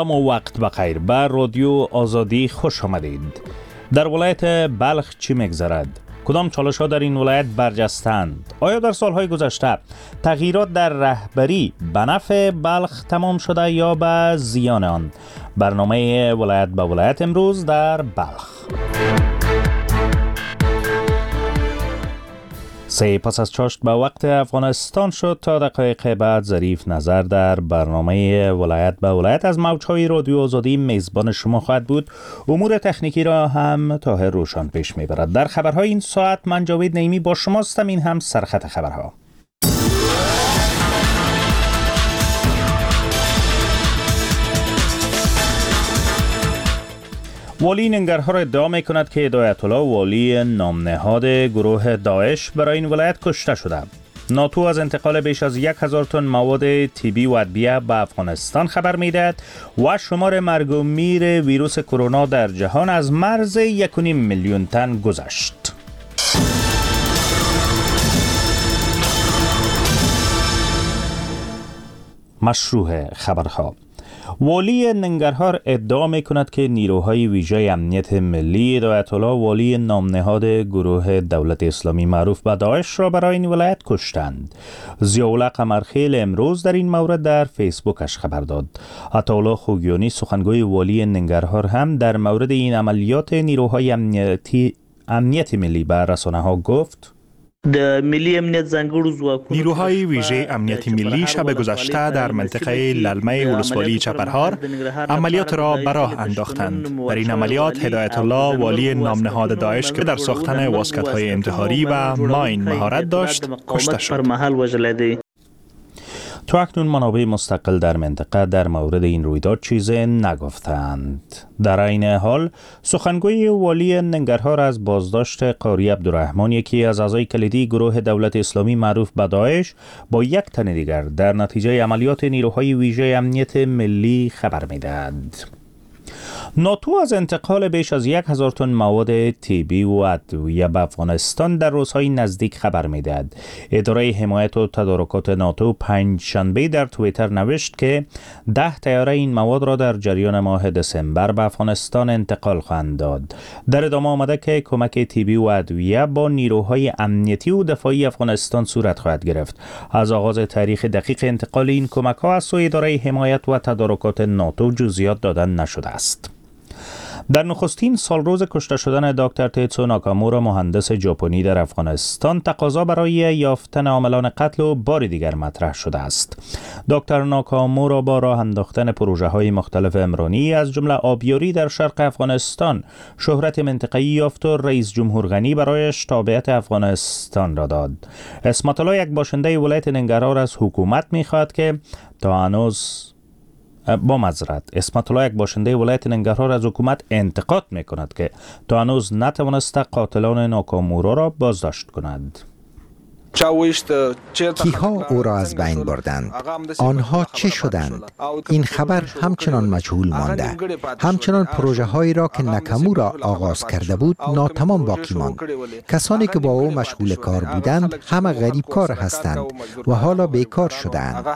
سلام و وقت بخیر. به رادیو آزادی خوش آمدید. در ولایت بلخ چی میگذرد؟ کدام چالش ها در این ولایت برجستند؟ آیا در سالهای گذشته تغییرات در رهبری به نفع بلخ تمام شده یا به زیان آن؟ برنامه ولایت به ولایت امروز در بلخ. پس از چاشت به وقت افغانستان شد. تا دقایق بعد ظریف نظر در برنامه ولایت به ولایت از موجهای رادیو آزادی میزبان شما خواهد بود. امور تکنیکی را هم طاهر روشان پیش میبرد. در خبرهای این ساعت من جاوید نعیمی با شماستم. این هم سرخط خبرها. والی ننگرهار ادعا می کند که هدایت الله والی نامنهاد گروه داعش برای این ولایت کشته شده. ناتو از انتقال بیش از 1000 تن مواد طبی و ادویه به افغانستان خبر می دهد و شمار مرگ و میر ویروس کرونا در جهان از مرز 1.5 میلیون تن گذشت. مشروع خبرها. والی ننگرهار ادعا می کند که نیروهای ویژه امنیت ملی هدایت الله والی نامنهاد گروه دولت اسلامی معروف به داعش را برای این ولایت کشتند. ضیاءالله قمرخیل امروز در این مورد در فیسبوکش خبر داد. عطاالله خوگیانی سخنگوی والی ننگرهار هم در مورد این عملیات نیروهای امنیت ملی به رسانه‌ها گفت: نیروهای ویژه امنیت ملی شب گذشته در منطقه للمه ولسوالی چپرهار عملیات را به راه انداختند. در این عملیات هدایت الله والی نامنهاد داعش که در ساختن واسکت‌های انتحاری و ماین مهارت داشت کشته شد. تا اکنون منابع مستقل در منطقه در مورد این رویداد چیزی نگفتند. در این حال سخنگوی والی ننگرهار از بازداشت قاری عبدالرحمن، یکی از اعضای کلیدی گروه دولت اسلامی معروف به داعش، با یک تن دیگر در نتیجه عملیات نیروهای ویژه امنیت ملی خبر می‌دهد. ناتو از انتقال بیش از 1000 تن مواد طبی و ادویه به افغانستان در روزهای نزدیک خبر می‌دهد. اداره حمایت و تدارکات ناتو پنجشنبه در توییتر نوشت که 10 طیاره این مواد را در جریان ماه دسامبر به افغانستان انتقال خواهند داد. در ادامه آمده که کمک طبی و ادویه با نیروهای امنیتی و دفاعی افغانستان صورت خواهد گرفت. از آغاز تاریخ دقیق انتقال این کمک‌ها از سوی اداره حمایت و تدارکات ناتو جزئیات دادن نشده است. در نخستین سالروز کشته شدن دکتر تیتسو ناکامورا، مهندس ژاپنی در افغانستان، تقاضا برای یافتن عاملان قتل و بار دیگر مطرح شده است. دکتر ناکامورا با راه انداختن پروژه‌های مختلف عمرانی از جمله آبیاری در شرق افغانستان شهرت منطقه‌ای یافت و رئیس جمهور غنی برایش تابعیت افغانستان را داد. عصمت الله، یک باشنده ولایت ننگرهار، از حکومت می‌خواهد که تا هنوز عصمت الله، یک باشنده ولایت ننگرهار، از حکومت انتقاد می‌کند که تا هنوز نتوانسته قاتلان ناکامورا را بازداشت کند. کیها او را از بین بردند؟ آنها چه شدند؟ این خبر همچنان مجهول مانده. همچنان پروژه هایی را که ناکامورا آغاز کرده بود ناتمام باقی ماند. کسانی که با او مشغول کار بودند همه غریب کار هستند و حالا بیکار شدند.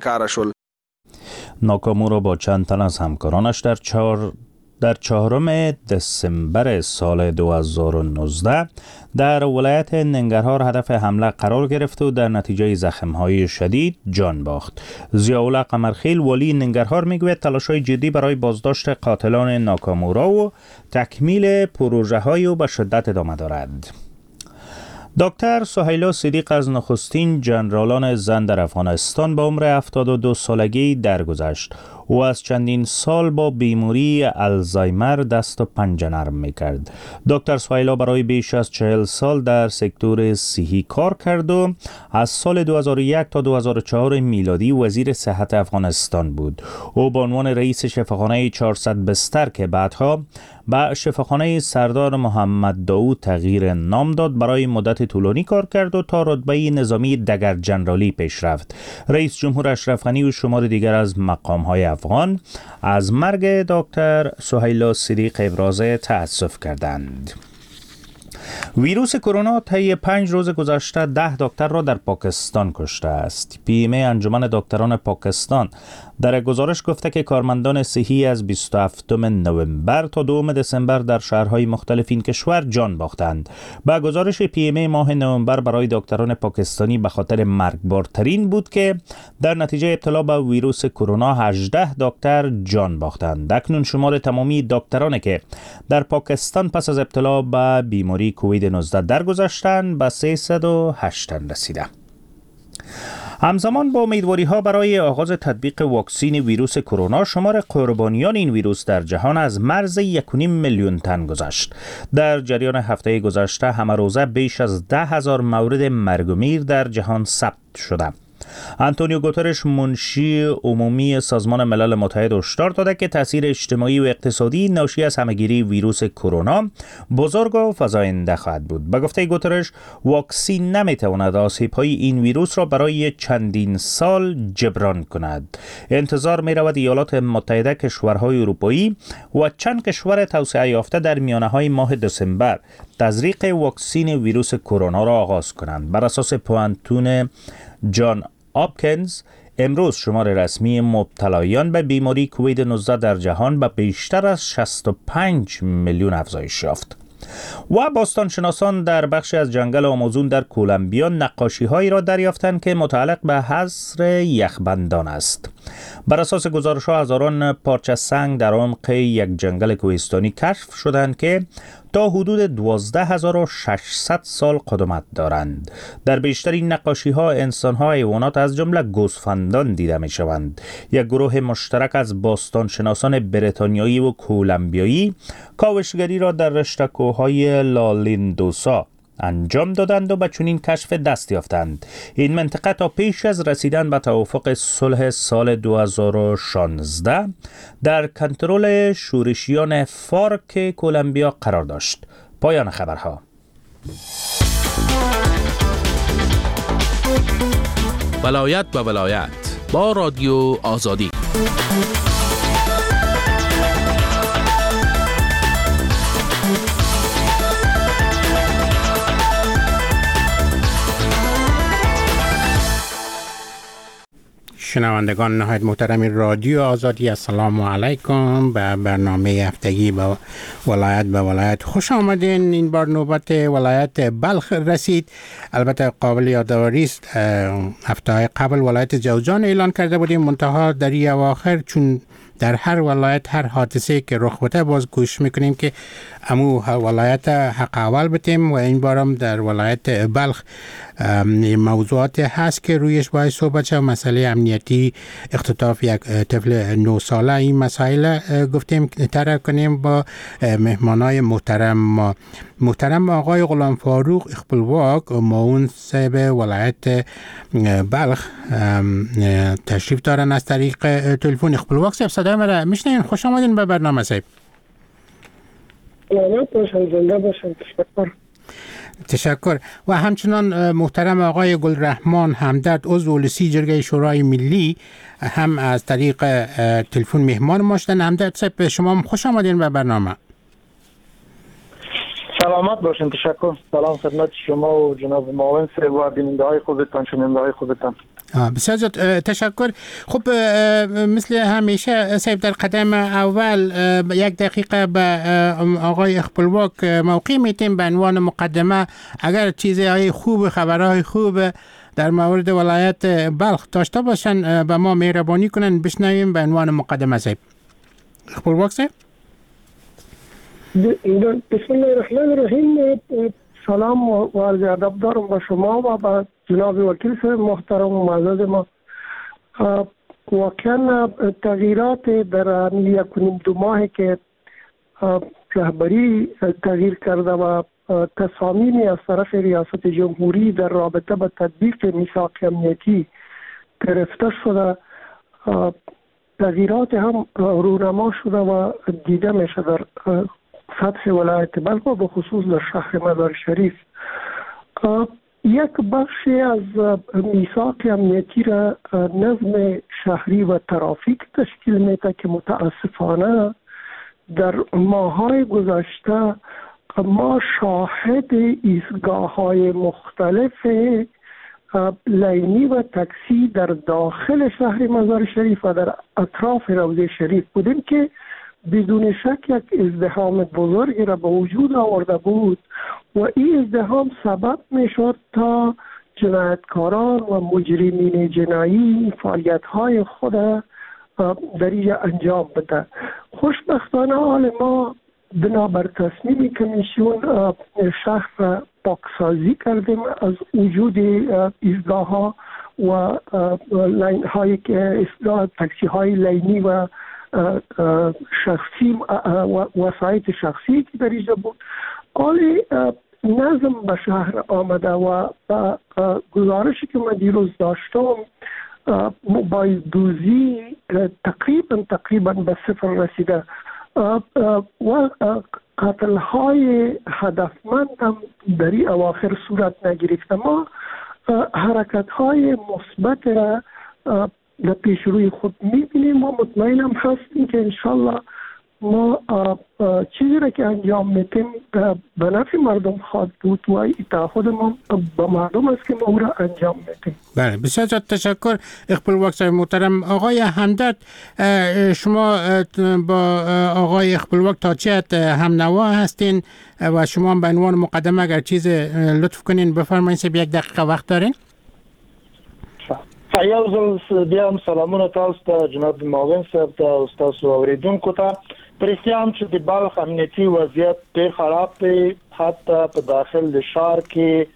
ناکامورا با چند تن از همکارانش در 4 دسامبر سال 2019 در ولایت ننگرهار هدف حمله قرار گرفت و در نتیجه زخم‌های شدید جان باخت. ضیاءالله قمرخیل والی ننگرهار میگوید تلاش‌های جدی برای بازداشت قاتلان ناکامورا و تکمیل پروژه‌های او به شدت ادامه دارد. دکتر سهیلا صدیق از نخستین ژنرالان زن در افغانستان با عمر 72 سالگی درگذشت. او از چندین سال با بیماری آلزایمر دست و پنجه نرم می‌کرد. دکتر سهیلا برای بیش از 40 سال در سکتور صحی کار کرد و از سال 2001 تا 2004 میلادی وزیر صحت افغانستان بود. او به عنوان رئیس شفاخانه 400 بستر که بعدها به شفاخانه سردار محمد داود تغییر نام داد برای مدت طولانی کار کرد و تا رتبه نظامی دگر جنرالی پیش رفت. رئیس جمهور اشرف غنی و شمار دیگر از مقام‌های افغان از مرگ دکتر سهیلا صدیق ابراز تأسف کردند. ویروس کرونا طی 5 روز گذشته 10 دکتر را در پاکستان کشته است. PMA انجمن دکتران پاکستان در گزارش گفته که کارمندان صحی از 27 نوامبر تا 2 دسامبر در شهرهای مختلف این کشور جان باختند. با گزارش PMA ماه نوامبر برای دکتران پاکستانی به خاطر مرگبارترین بود که در نتیجه ابتلا به ویروس کرونا 18 دکتر جان باختند. اکنون شمار تمامی دکترانی که در پاکستان پس از ابتلا به بیماری کووید 19 درگذشتند به 308 رسیده. همزمان با امیدواری‌ها برای آغاز تطبیق واکسن ویروس کرونا، شمار قربانیان این ویروس در جهان از مرز 1.5 میلیون تن گذشت. در جریان هفته گذشته همه روزه بیش از 10,000 مورد مرگ و میر در جهان ثبت شده. آنتونیو گوترش، منشی عمومی سازمان ملل متحد، هشدار داده که تاثیر اجتماعی و اقتصادی ناشی از همهگیری ویروس کرونا بزرگ و فزاینده خواهد بود. به گفته گوترش، واکسن نمیتواند آسیب‌های این ویروس را برای چندین سال جبران کند. انتظار می‌رود ایالات متحده، کشورهای اروپایی و چند کشور توسعه یافته در میانه‌های ماه دسامبر تزریق واکسن ویروس کرونا را آغاز کنند. بر اساس پوانتون جان آپکنز، امروز شمار رسمی مبتلایان به بیماری کووید 19 در جهان به بیشتر از 65 میلیون افزایش یافت. و باستانشناسان در بخشی از جنگل آمازون در کولومبیا نقاشی‌هایی را دریافتند که متعلق به حصر یخبندان است. بر اساس گزارش‌ها، هزاران پارچه سنگ در عمق یک جنگل کوهستانی کشف شدند که تا حدود 12,600 سال قدمت دارند. در بیشتر این نقاشی‌ها انسان‌ها، حیوانات از جمله گوسفندان دیده می‌شوند. یک گروه مشترک از باستانشناسان بریتانیایی و کولومبیایی کاوشگری را در رشته کوه‌های لالیندوسا انجام دادند و به چنین کشف دست یافتند. این منطقه تا پیش از رسیدن به توافق صلح سال 2016 در کنترل شورشیان فارک کولومبیا قرار داشت. پایان خبرها. ولایت به ولایت با رادیو آزادی. شنوندگان نهایت محترم رادیو آزادی، السلام علیکم. به برنامه هفتگی با ولایت به ولایت خوش آمدین. این بار نوبت ولایت بلخ رسید. البته قابل یادآوری است هفته قبل ولایت جوزجان اعلان کرده بودیم، منتها در این اواخر چون در هر ولایت هر حادثه که رخ بده باز کوشش میکنیم که امو ولایت حق اول بتیم و این بارم در ولایت بلخ موضوعات هست که رویش باید صحبت شد. مسئله امنیتی، اختطاف یک طفل 9 ساله، این مسائل گفتیم طرح کنیم با مهمانای محترم آقای غلام فاروق اخپلواک، معاون صاحب ولایت بلخ تشریف دارن از طریق تلفن. اخپلواک صاحب صدای مرا میشنین؟ خوش آمدین به برنامه صاحب. سلامت باشم، زنده باشم. تشکر. و همچنان محترم آقای گلرحمان همدرد، عضو لسی جرگه شورای ملی، هم از طریق تلفن مهمان ما شدن. همدرد صاحب شما خوش آمدین به برنامه. سلامت باشین. تشکر. سلام خدمت شما و جناب معاون صاحب و بیننده های خودتان، شنونده های خودتان. بسیار زیاد تشکر. خب مثل همیشه صاحب در قدم اول 1 دقیقه به آقای اخپلواک موقع میتیم به عنوان مقدمه، اگر چیزهای خوب، خبرهای خوب در مورد ولایت بلخ داشته باشن به ما مهربانی کنن بشنویم به عنوان مقدمه. صاحب اخپلواک صاحب. بسم الله الرحمن الرحیم. سلام و عرض ادب دارم به شما و به جناب وکیل صاحب محترم و معزز ما. واقعا تغییرات در 1.5-2 ماهی که رهبری تغییر کرده و تصامیمی از طرف ریاست جمهوری در رابطه با تطبیق میثاق امنیتی گرفته شده، تغییرات هم رونما شده و دیده میشه در سطح ولایت بلخ و به خصوص در شهر مزار شریف. یک بخشی از میثاق امنیتی را نظم شهری و ترافیک تشکیل میده که متاسفانه در ماه‌های گذشته ما شاهد ایستگاه‌های مختلف لینی و تاکسی در داخل شهر مزار شریف و در اطراف روضه شریف بودیم که بدون شک یک ازدحام بزرگی را به وجود آورده بود و این ازدحام سبب می شد تا جنایتکاران و مجرمین جنایی فعالیت‌های خود در اینجا انجام بده. خوشبختانه حال ما بنابر تصمیم کمیسیون شهر را پاکسازی کردیم از وجود ایستگاه ها و لاین هایی که تاکسی های لینی و شخصی وسایط شخصی که در اینجا بود. حال نظم به شهر آمده و گزارشی که من دیروز داشتم موبایل دوزی تقریبا به صفر رسیده و قتل های هدفمند هم در این اواخر صورت نگرفته. ما حرکت های مثبت را در پیش روی خود میبینیم و مطمئنم هستیم که انشالله ما چیزی را که انجام میتیم به نفع مردم خواهد بود و تعهد ما با مردم است که ما او را انجام میتیم. بله، بسیار تشکر اخبار صاحب محترم. آقای همدرد، شما با آقای اخبار تا چه هم نوا هستین و شما به عنوان مقدمه اگر چیز لطف کنین بفرمایید. یک دقیقه وقت دارین؟ یو ځل بیا هم سلامونه تاسو ته جناب معاون صاحب ته او تاسو اوریدونکو ته. په رښتیا هم چې د بلخ امنیتي وضعیت ډېر خراب دی، حتی په داخل د ښار کې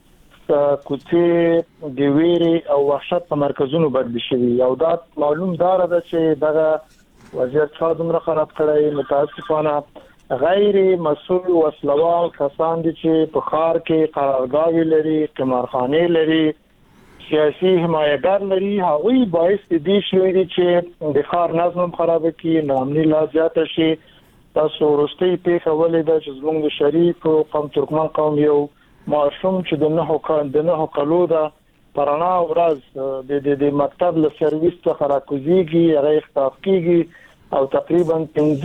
کوڅې د ویرې او وحشت په مرکزونو بدل شوي او دا معلوم دار ده چې دغه وضعیت څو دومره خراب کړی. متاسفانه غیر مسؤل وسلوال کسان دي چې په ښار کې قرارګاوې لري، قمارخانې لري، سیاسي حمایتګر لري. هغوی باعث دي چې د ښار نظم خراب کړي، ناامني لا زیاته شي. تاسو ورستۍ پیښه ولیده چې زموږ د شریف قوم ترکمن قوم یو ماشوم چې د نه کلو ده پرانا ورځ د مکتب له سرویس څخه راکوزيږي، هغه اختلاف کیږي او تقریبا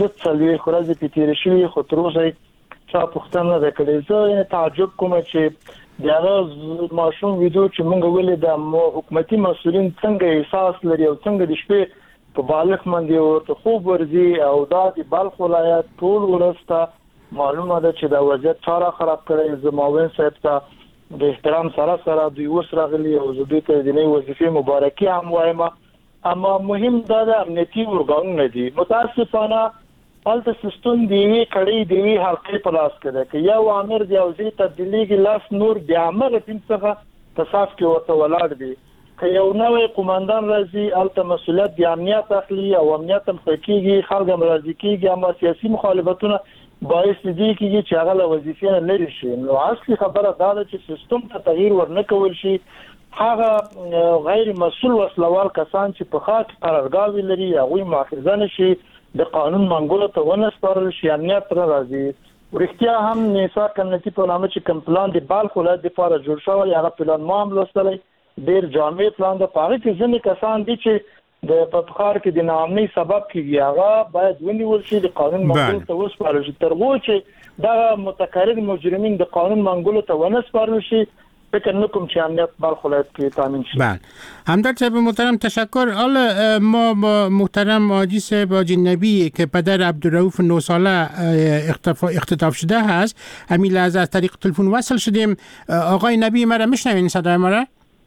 15 ورځې په تیر شي. خو تر اوسه چا پوښتنه نه کړې. زه تعجب کوم چې دغه ماشوم ویډیو چې موږ ولیدل حکومتي مسؤلین څنګه احساس لري او څنګه د شپې په بالغ باندې ورته خوب ورځي او دا د بلخ ولایت ټول ورسته معلومه ده چې دا وضعیت څاره خراب کړی. زموږ صاحب ته د احترام سره دوی اوس راغلي او زه دوی ته د نوې وظیفې مبارکي هم وایم. اما مهم دا د امنیتي ورګانونه دي. متاسفانه حالت سیستم دی کړي دی حلقې په لاس کې ده چې یو امر دی او زی تبدیلیږي لاس نور د عمل تیم څخه تصاف کې ورته ولاړ دی. که یو نوې قومندان راځي الته مسؤلیت د امنیت اخلي او امنیت هم حقيقي خلک هم راځي کیږي، اما سیاسي مخالفتونه باعث دي چې هغه له وظیفې نه لري شي. نو اصلي خبره دا ده چې سیستم ته تغییر ورنکول شي. هغه غیر مسؤل وسلوال کسان چې په خاطر قرارګاوې لري هغوی مؤاخذه نشي، د قانون منګولو ته ونسپارل شي، امنیت را راځي. ورښتیا هم میثاق امنیتي په نامه چې کوم پلان د بلخ ولایت لپاره جوړ شوی هغه پلان ما هم لوستلی، ډېر جامع پلان ده. په هغه کې ځینې کسان دي چې د پخار کې د ناامنۍ سبب کیږي، هغه باید ونیول شي، د قانون منګولو ته وسپارل شي. تر هغه چې دا متکرر مجرمین د قانون منګولو ته ونسپارل شي فکر نکنم چې امنیت بلخ ولایت کې تامین شد. بله، همدرد صاحب محترم تشکر. حالا ما با محترم حاجی صاحب حاجی نبی که پدر عبدالرؤوف 9 ساله اختطاف شده هست همین لحظه از طریق تلفن وصل شدیم. آقای نبی مرا میشنوین؟ صدای مرا؟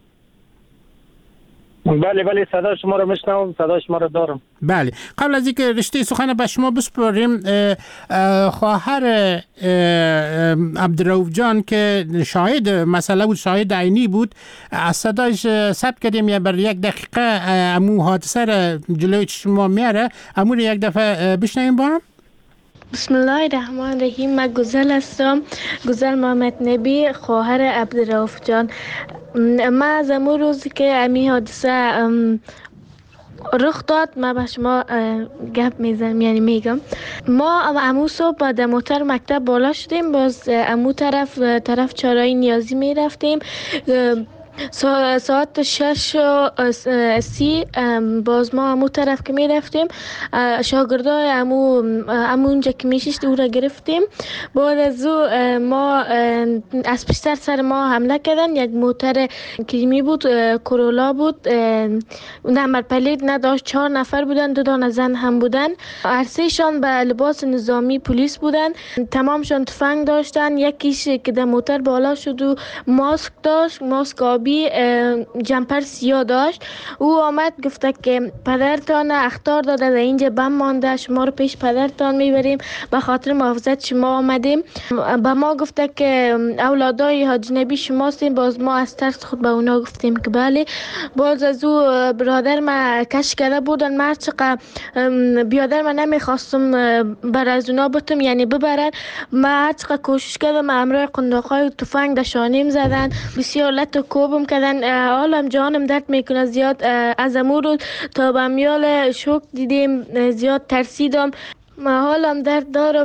بله صدای شما رو میشنوم، صدای شما رو دارم. بله، قبل از اینکه رشته سخن به شما بسپاریم، خواهر عبدالرؤوف جان که شاهد مسئله بود، شاهد عینی بود، از صدایش ثبت کردیم یا بر یک دقیقه امو حادثه را جلوی شما میاره، امو رو یک دفعه بشنویم با هم. بسم الله الرحمن الرحیم. من گزل هستم، گزل محمد نبی، خواهر عبدالرؤوف جان. من از امون روزی که امی حادثه رخ داد من به شما گپ میزنم، یعنی میگم ما امو صبح در موتر مکتب بالا شدیم، باز امو طرف چارای نیازی میرفتیم. ساعت 6:30 باز ما همون طرف که می رفتیم شاگردای همونجا که میشیشت او را گرفتیم. بعد از او ما از پیشتر سر ما حمله کردن. یک موتر کریمی بود، کرولا بود، نمبر پلید نداشت. 4 نفر بودن، 2 دانه زن هم بودن. هر سهشان به لباس نظامی پلیس بودن، تمامشان تفنگ داشتن. یکیش که در موتر بالا شد و ماسک داشت، ماسک آبی، جمپر سیاه داشت. او آمد گفته که پدرتان اخطار داده، در اینجا بم مانده، شما رو پیش پدرتان میبریم، به خاطر محافظت شما آمدیم. با ما گفته که اولادای حاج نبی شماستیم. باز ما از ترس خود به اونا گفتیم که بله. باز از او برادر ما کش کرده بودن. من چقدر بیادر من نمیخواستم بر از اونا بتم، یعنی ببرن. من چقدر کوشش کردم، امرای قنداقای و تفنگ دشانیم زدن، بسیار لط و کوبم کردن. حالم جانم درد میکنه زیاد. از امور رو تا به میال شوک دیدیم، زیاد ترسیدم، حالم درد دارم.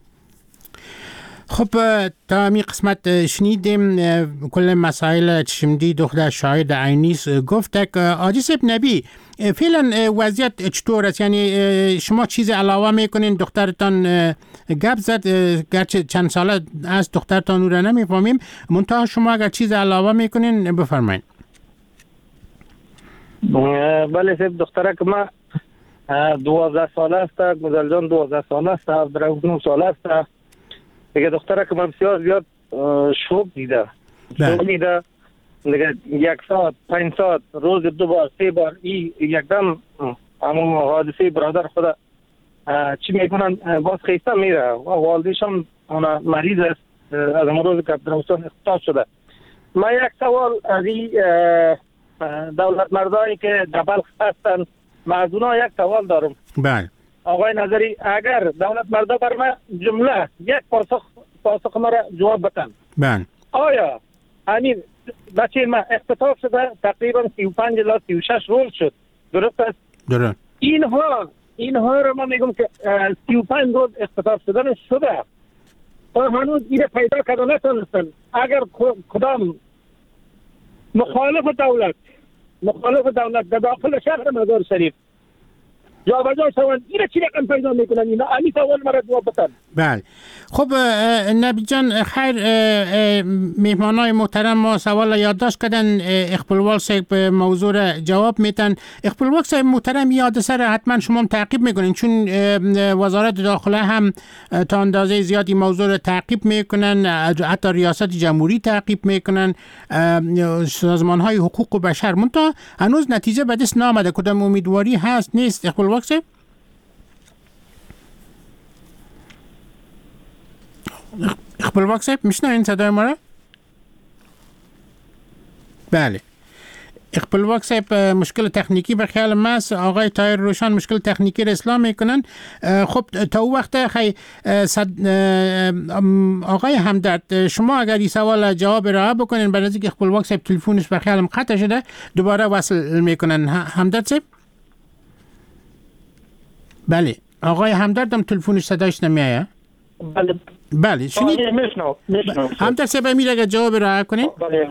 خب تا می قسمت شنیدیم کل مسائل چشمدی دختر شاهد عینیس گفت که آجی سیب نبی فعلا وضعیت چطور است؟ یعنی شما چیز علاوه میکنین؟ دخترتان گپ زد، گرچه چند ساله از دخترتان او را نمیفهمیم، منتها شما اگر چیز علاوه میکنین بفرمایید. بله سیب دخترک ما 12 ساله است، گزل جان 12 ساله است، عبدالرحمن 9 ساله است. دیگه دخترک ما بسیار زیاد شوک دیده، شوک دیده. دیگه 1 ساعت 5 ساعت روز 2 بار 3 بار یکدم همون حادثه برادر خدا چی میکنن باز خیسته میره. والدیش هم مریض است، از همون روز که عبدالرحمن اختار شده. ما یک سوال از این دولت مردایی که در بلخ هستن، ما از اونا یک سوال دارم. بله آقای نظری، اگر دولت مردا بر ما جمله یک پاسخ ما را جواب بدن. بله آیا همین بچه ما اختطاف شده تقریبا 35 الی 36 روز شد، درست است؟ درست. اینها رو ما میگم که 35 روز اختطاف شدن شده تا هنوز این پیدا کرده نتونستن. اگر کدام مخالف دولت در داخل شهر مزار شریف جابجا شوند، این چی رقم پیدا میکنن؟ اینا علی سوال مرا جواب بدن. بله خب نبی جان خیر، مهمانای محترم ما سوال یادداشت کردن، اقبالوال صاحب موضوع را جواب میتن. اقبالوال صاحب محترم یادسر حتما شما هم تعقیب میکنین، چون وزارت داخله هم تا اندازه زیادی موضوع را تعقیب میکنن، حتی ریاست جمهوری تعقیب میکنن، سازمان های حقوق بشر، منتها هنوز نتیجه به دست نامده. کدام امیدواری هست نیست اقبالوال صاحب؟ اقبالوال صاحب میشنوین صدای ما را؟ بله اقبالوال صاحب مشکل تکنیکی به خیال ماست. آقای طاهر روشن مشکل تکنیکی را اصلاح میکنن. خب تا او وقت خیلی آقای همدرد شما اگر این سوال جواب را بکنین، برای اینکه اقبالوال صاحب تلفنش به خیالم قطع شده دوباره وصل میکنن. همدرد صاحب؟ بله آقای همدرد هم تلفنش صدایش نمیایه؟ بله شنید؟ همدرد صاحب امیر اگر جواب را کنین؟ بله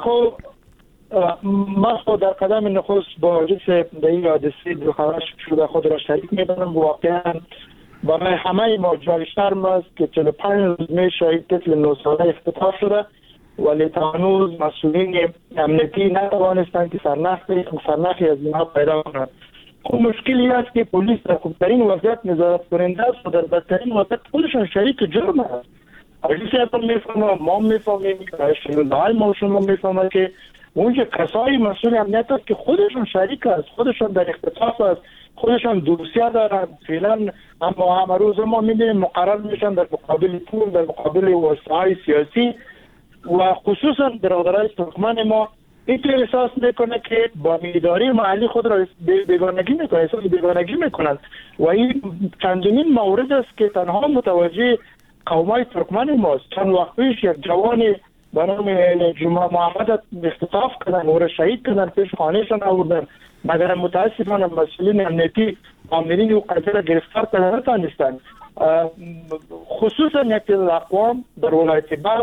ما خود در قدم نخست با رئیس در این حادثه دلخراش شده خود را شریک می‌دانم. واقعا برای همه ما جای شرم است که 45 روز می شهید طفل 9 ساله اختطاف شده، ولی تا هنوز مسئولین امنیتی نتوانستند که سرنخی از اینها پیدا کنند. خب مشکلی است که پلیس در خوبترین وضعیت نظارت کننده است و در بدترین وضعیت خودشان شریک جرم است. رئیس هم میفهمه، ما میفهمیم، شنونده ما شما میفهمه که اونجا کسای مسئول امنیت است که خودشون شریک است، خودشون در اختطاف است، خودشون دوسیه دارند. فعلا اما همه روز ما می‌بینیم مقرر میشن در مقابل پول، در مقابل وسایل سیاسی و خصوصا برادرای ترکمن ما اینطور احساس میکنه که با میداری محلی خود را بیگانگی میکنه، احساس بیگانگی میکنند و این چندمین مورد است که تنها متوجه قومای ترکمن ماست. چند وقت پیش یک جوان به نام جمعه محمد اختطاف کردن و شهید کردن، پیش خانهشان آوردن، مگر متاسفانه مسئولین امنیتی عاملین و قضیه را گرفتار کردن نتانستند. خصوصا یک اقوام در ولایت بلخ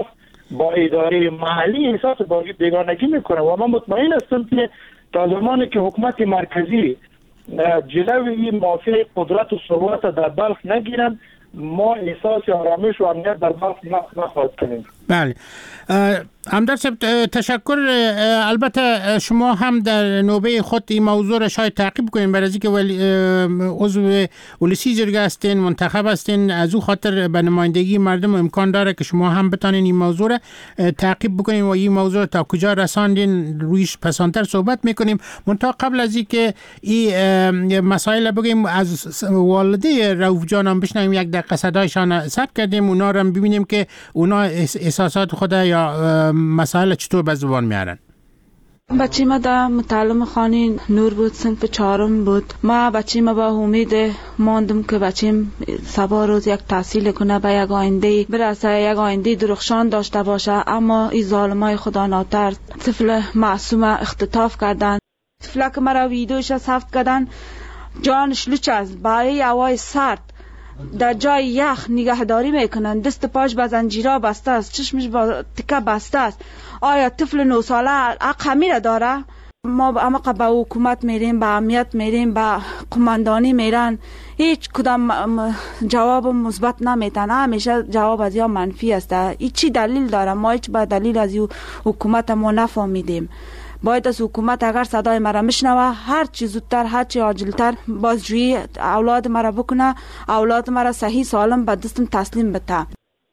با اداره محلی احساس بیگانگی میکنه و من مطمئن هستم که تا زمانی که حکومت مرکزی جلوی مافیای قدرت و ثروت در بلخ نگیرن ما احساس آرامش و امنیت در بلخ نخواهد کنیم. بله همدرد صاحب تشکر. البته شما هم در نوبه خود این موضوع را شاید تعقیب کنین برای اینکه عضو ولسی جرگه هستین، منتخب هستین، از او خاطر به نمایندگی مردم امکان داره که شما هم بتانین این موضوع را تعقیب بکنین و این موضوع تا کجا رساندین رویش پسانتر صحبت میکنیم. منتها قبل از اینکه این مسائل بگیم از والده رؤوف جان هم بشنویم، یک دقیقه صدایشان ثبت کردیم، اونا رو ببینیم که اونا احساسات خود یا مسائل چطور به زبان میارن. بچه ما در متعلم خانه نور بود، صنف 4 بود. ما بچه ما با امید ماندم که بچه‌م صبح روز یک تحصیل کنه، به یک آینده برسه، یک آینده درخشان داشته باشه. اما این ظالمای خدا ناتر طفل معصوم اختطاف کردن. طفل که مرا ویدیوش ثبت کردن جانش لوچ است، با هوای سرد در جای یخ نگهداری میکنن، دست پاش با زنجیرها بسته است، چشمش با تکه بسته است. آیا طفل 9 ساله حق همین داره؟ ما اما به حکومت میریم، به امنیت میریم، به قماندانی میرن، هیچ کدام جواب مثبت نمیتن، همیشه جواب از یا منفی است. این چی دلیل داره؟ ما هیچ به دلیل از حکومت ما نفهمیدیم. باید از حکومت اگر صدای مرا میشنوه هر چی زودتر، هر چی عاجلتر بازجویی اولاد مرا بکنه، اولاد مرا صحیح سالم به دستم تسلیم بده.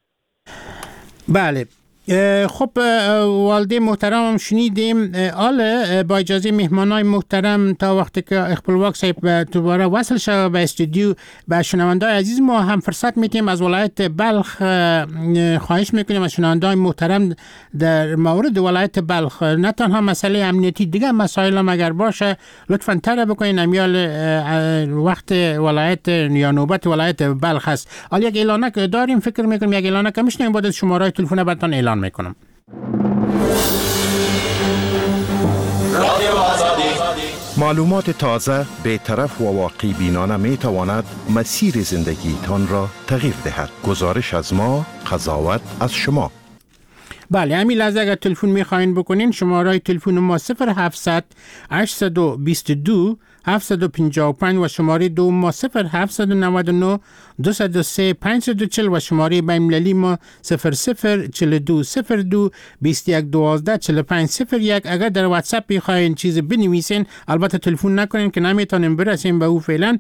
بله خب والده محترم هم شنیدیم. آله با اجازه مهمانای محترم تا وقتی که اخبالواک صاحب دوباره وصل شد به استودیو، به شنوندای عزیز ما هم فرصت میتیم از ولایت بلخ خواهش میکنیم از شنوندای محترم در مورد ولایت بلخ نه تنها مسئله امنیتی، دیگه مسائل هم اگر باشه لطفاً طرح بکنین. امیال وقت ولایت یا نوبت ولایت بلخ هست. حالا یک اعلانک داریم، فکر میکنیم یک اعلانک میشنیم، بعد از شماره تلفن براتون اعلان میکنم. معلومات تازه، بی‌طرف و واقعی بینانه می تواند مسیر زندگی تان را تغییر دهد. گزارش از ما، قضاوت از شما. بله همین لحظه اگر تلفن میخواین بکنین شماره تلفن ما 0700 822 755 و شماره دو ما 0799 203 540 و شماره بین‌المللی ما 004202 2112 4501. اگر در واتساپ بخواین چیز بنویسین، البته تلفن نکنین که نمیتونیم برسیم به او فعلا،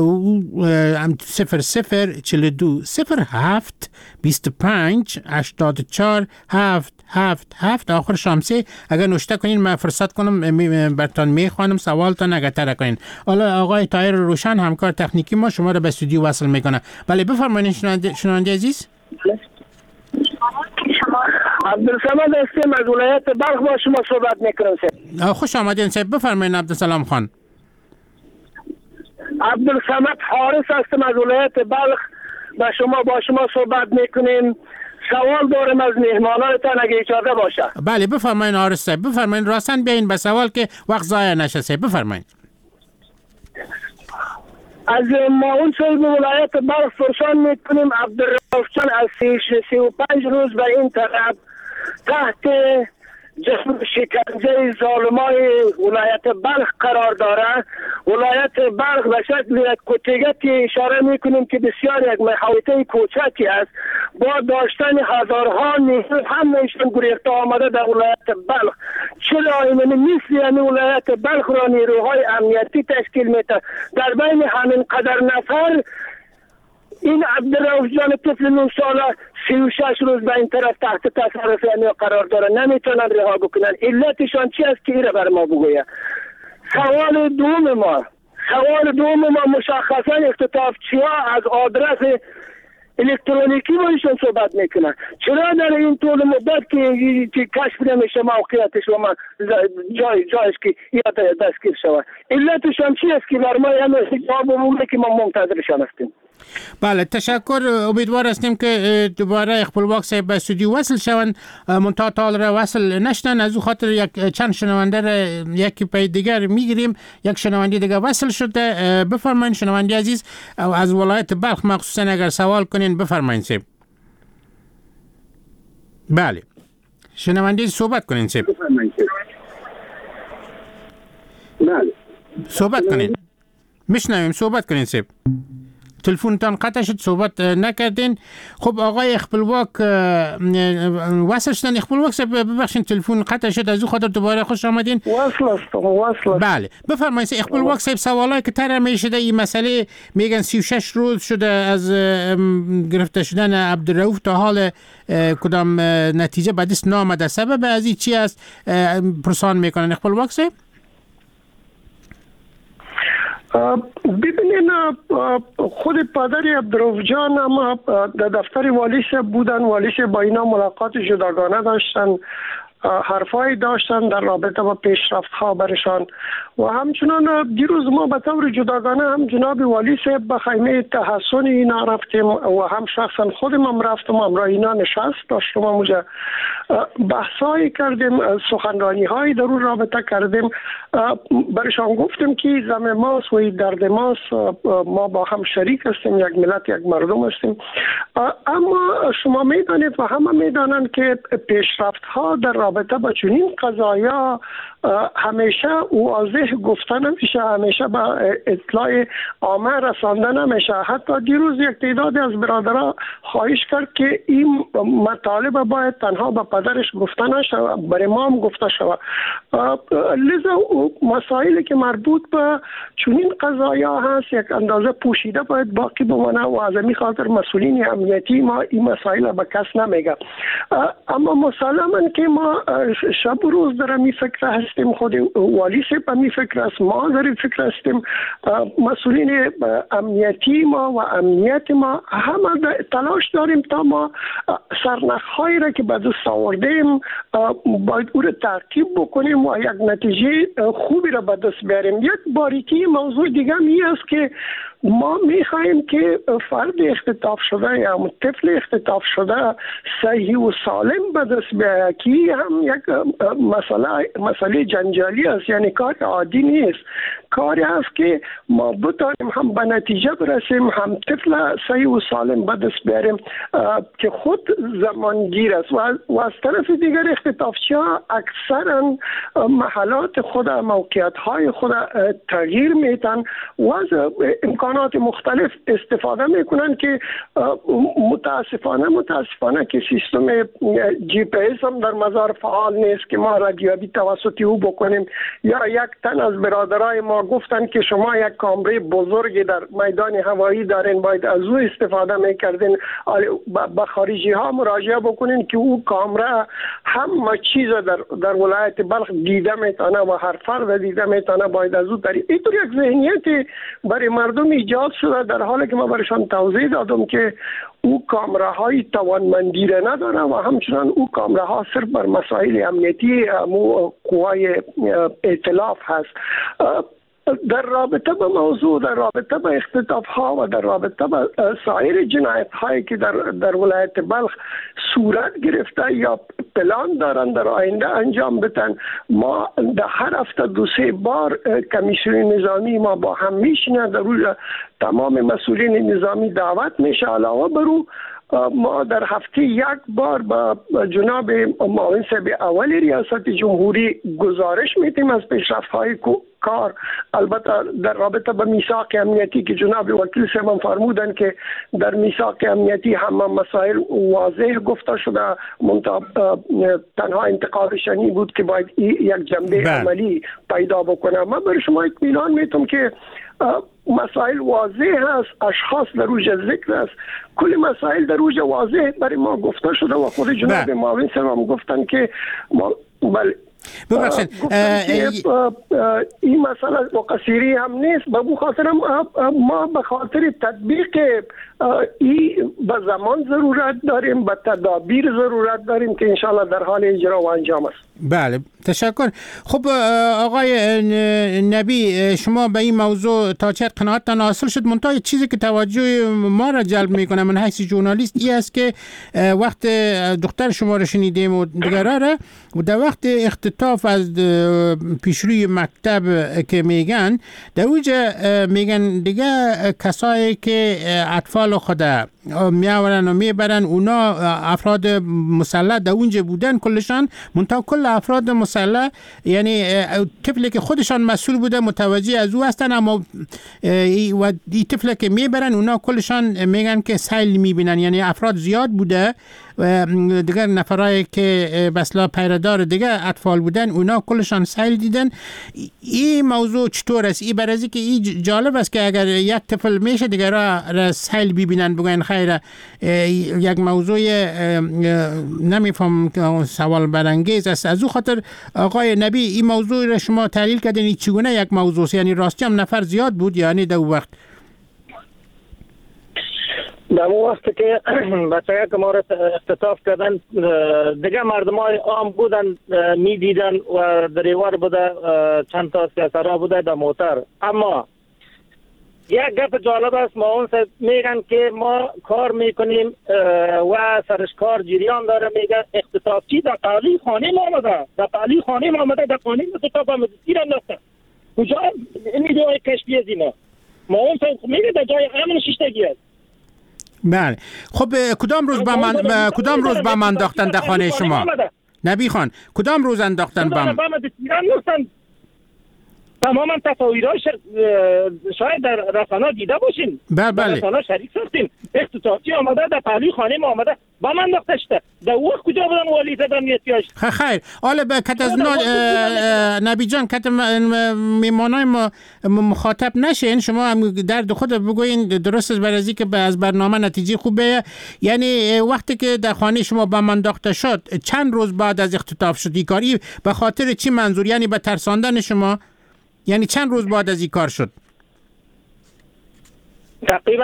0042 07 25 84 7 آخر شامسه. اگر نوشته کنین من فرصت کنم براتون میخوانم، سوالتان اگر طرح کنین. حالا آقای طاهر روشن همکار تکنیکی ما شما رو به استودیو وصل میکنه. بله بفرمایید شنونده عزیز. عبدالسلام هستم از ولایت بلخ با شما صحبت میکنم. خوش آمدین صاحب، بفرمایید. عبدالسلام خان. عبدالسلام حارس هستم از ولایت بلخ با شما صحبت میکنیم. سوال دارم از مهمانانتان اگه اجازه باشه. بله بفرمایید حارس صاحب، بفرمایید راستن بیاین به سوال که وقت ضایع نشه. بفرمایید. از معاون صاحب ولایت بلخ پرسان میکنیم عبدالرؤوف جان از 35 روز به این طرف تحت جسم شکنجه ظالمای ولایت بلخ قرار داره. ولایت بلخ به شکل یک کتیگتی اشاره میکنیم که بسیار یک محوطه کوچکی است. با داشتن هزارها نیرو هم نشون گریخته آمده در ولایت بلخ. چرا مثل یعنی ولایت بلخ را نیروهای امنیتی تشکیل میده؟ در بین همین قدر نفر این عبدالرؤوف جان طفل 9 ساله 36 روز به این طرف تحت تصرف امنیت قرار داره، نمیتونن رها بکنن. علتشان چی است که ایره بر ما بگویه؟ سوال دوم ما مشخصا اختطافچی‌ها از آدرس الکترونیکی با ایشون صحبت میکنن. چرا در این طول مدت که کشف نمیشه موقعیتش و جایش که یا دستگیر شود؟ علتشان چی است که بر ما همه جواب بوده که ما منتظرشان هستیم؟ بله تشکر. امیدوار هستیم که دوباره اخبالواک صاحب به استودیو وصل شوند. منتها تا را وصل نشدن، از او خاطر یک چند شنونده را یکی پای دیگر میگیریم. یک شنونده دیگر وصل شده. بفرمایید شنونده عزیز از ولایت بلخ، مخصوصا اگر سوال کنین بفرمایید صاحب. بله شنونده صحبت کنین سیب. بله صحبت کنین. میشنویم، صحبت کنین سیب. تلفنتان قطع شد، صحبت نکردین. خب آقای اخپلواک وصل شدن. اخپلواک صاحب ببخشید تلفن قطع شد، از او خاطر دوباره خوش آمدین. وصل. بله بفرمایید اخپلواک صاحب. سوالایی که طرح میشده این مسئله میگن 36 روز شده از گرفته شدن عبدالرؤوف تا حال کدام نتیجه به دست نامده. سبب از این چی است پرسان میکنن اخپلواک صاحب؟ ببینین خود پدر عبدالرؤوف جان هم در دفتر والیش بودن. والیش با اینا ملاقات جداگانه داشتن، حرفایی داشتن در رابطه با پیشرفت ها برشان و همچنان دیروز ما به طور جداگانه هم جناب والی صاحب به خیمه تحسن اینا رفتیم و هم شخصا خودم هم رفتم، همراه اینا نشست داشتم، اونجا بحثایی کردیم، سخنرانی هایی در اون رابطه کردیم، برشان گفتیم که غم ماست و درد ماست، ما با هم شریک هستیم، یک ملت یک مردم هستیم. اما شما میدانید و همه میدانند که پیشرفت ها در رابطه با چنین قضایا همیشه واضح گفته نمیشه، همیشه به اطلاع عامه رسانده نمیشه. حتی دیروز یک تعداد از برادرها خواهش کرد که این مطالب باید تنها به پدرش گفته نشه، بر امام گفته شود. لذا مسائلی که مربوط به چنین قضایا هست یک اندازه پوشیده باید باقی بمانه و از این خاطر مسئولین امنیتی ما این مسائل به کس نمیگه. اما مسلماً که ما شب و روز در این فکر هستیم، خود والی صاحب می فکر است، ما در این فکر هستیم، مسئولین امنیتی ما و امنیت ما همه تلاش داریم تا ما سرنخ‌هایی را که به دست آوردیم باید او را تعقیب بکنیم و یک نتیجه خوبی را به دست بیاریم. یک باریکی موضوع دیگه می است که ما میخواهیم که فرد اختطاف شده یا طفل اختطاف شده صحیح و سالم به دست بیاید که هم یک مسئله جنجالی است، یعنی کار عادی نیست، کاری است که ما بتانیم هم به نتیجه برسیم، هم طفل صحیح و سالم به دست بیاریم که خود زمانگیر است. و از طرف دیگر اختطافچی‌ها اکثرا محلات خود، موقعیت های خود تغییر میتن و از امکانات مختلف استفاده میکنن که متاسفانه که سیستم جی پی اس هم در مزار فعال نیست که ما ردیابی توسط او بکنیم. یا یک تن از برادرای ما گفتن که شما یک کامره بزرگی در میدان هوایی دارین، باید از او استفاده میکردین، به خارجی ها مراجعه بکنین که او کامره همه چیز در ولایت بلخ دیده میتونه و هر فرد دیده میتونه، باید از او داری. اینطور یک ذهنیت برای مردم ایجاد شده، در حالی که ما برشان توضیح دادم که او کامراهای توانمندی را نداره و همچنان او کامراها صرف بر مسائل امنیتی قوای ائتلاف هست. در رابطه با موضوع، در رابطه با اختطاف ها و در رابطه با سایر جنایت هایی که در ولایت بلخ صورت گرفته یا پلان دارن در آینده انجام بدن، ما در هر هفته 2-3 بار کمیسیون نظامی ما با هم میشینه، در روز تمام مسئولین نظامی دعوت میشه. علاوه بر او ما در هفته 1 بار با جناب معاون صاحب اول ریاست جمهوری گزارش میدیم از پیشرفت‌های کار، البته در رابطه با میثاق امنیتی که جناب وکیل صاحب فرمودن که در میثاق امنیتی همه مسائل واضح گفته شده، تنها انتقادشانی بود که باید یک جنبه عملی پیدا بکنه. من برای شما اطمینان میتونم که مسائل واضح است، اشخاص در روش ذکر است، کل مسائل در روش واضح برای ما گفته شده و خود جناب معاون صاحب هم گفتن که ما ببخشید این مسئله با قصیری هم نیست، به خاطر ما به خاطر تطبیق این به زمان ضرورت داریم، به تدابیر ضرورت داریم که انشالله در حال اجرا و انجام است. بله تشکر. خب آقای نبی، شما به این موضوع تا چه قناعتتان حاصل شد؟ منتها چیزی که توجه ما را جلب میکنه من حیث ژورنالیست این است که وقت دختر شما را شنیدیم و دیگرها را و در وقت اختطاف از پیشروی مکتب که میگن در اوجه میگن دیگه کسایی که اطفال خود میآورن و میبرن. اونا افراد مسلح در اونجا بودن کلشان، منتها کل افراد مسلح یعنی طفلی که خودشان مسئول بوده متوجه از او هستن، اما این طفلی که میبرن اونا کلشان میگن که سیل میبینن. یعنی افراد زیاد بوده و دیگر نفرایی که بسلا پیردار دیگر اطفال بودن اونا کلشان سیل دیدن. این موضوع چطور است؟ این برای که این جالب است که اگر یک طفل میشه دیگر را سیل ببینن بگن خیره. یک موضوع نمیفهم سوال برانگیز است. از او خاطر آقای نبی این موضوع را شما تحلیل کردین چگونه یک موضوع است؟ یعنی راستی هم نفر زیاد بود یعنی در وقت در وقت که بچه‌ها که ما را اختطاف کردن دیگه مردمای عام بودن میدیدن و دریوار بوده چند تا سیاسرها بوده در موتر. اما یک گپ جالب است، ما اون میگن که ما کار میکنیم و سرش کار جریان داره، میگن اختطافچی در قالی خانه ما آمده، در قالی خانه ما آمده، در خانه اختطاف آمده، سیر انداخته. کجا این جای کشفی از اینا؟ ما اون میگه در جای امن شیشتگی است. بله. خب کدام روز با من انداختن در خانه شما؟ نبی خان کدام روز انداختن با من؟ تماما تصاویرهای شاید در رسانه دیده باشین. بله. رسانه شریک ساختیم. اختطافچی آمده در پهلوی خانه ما آمده با من انداخته شده. در وقت کجا بودن والی زد امنیتیاش؟ خیر. حالا به کت از نبی جان کت میمانای ما مخاطب نشین، شما هم درد خود بگوین. درست است برای که از برنامه نتیجه خوبه. یعنی وقتی که در خانه شما با من انداخته شد چند روز بعد از اختطاف شد این کاری؟ به خاطر چی منظور؟ یعنی به ترساندن شما؟ یعنی چند روز بعد از این کار شد؟ تقریبا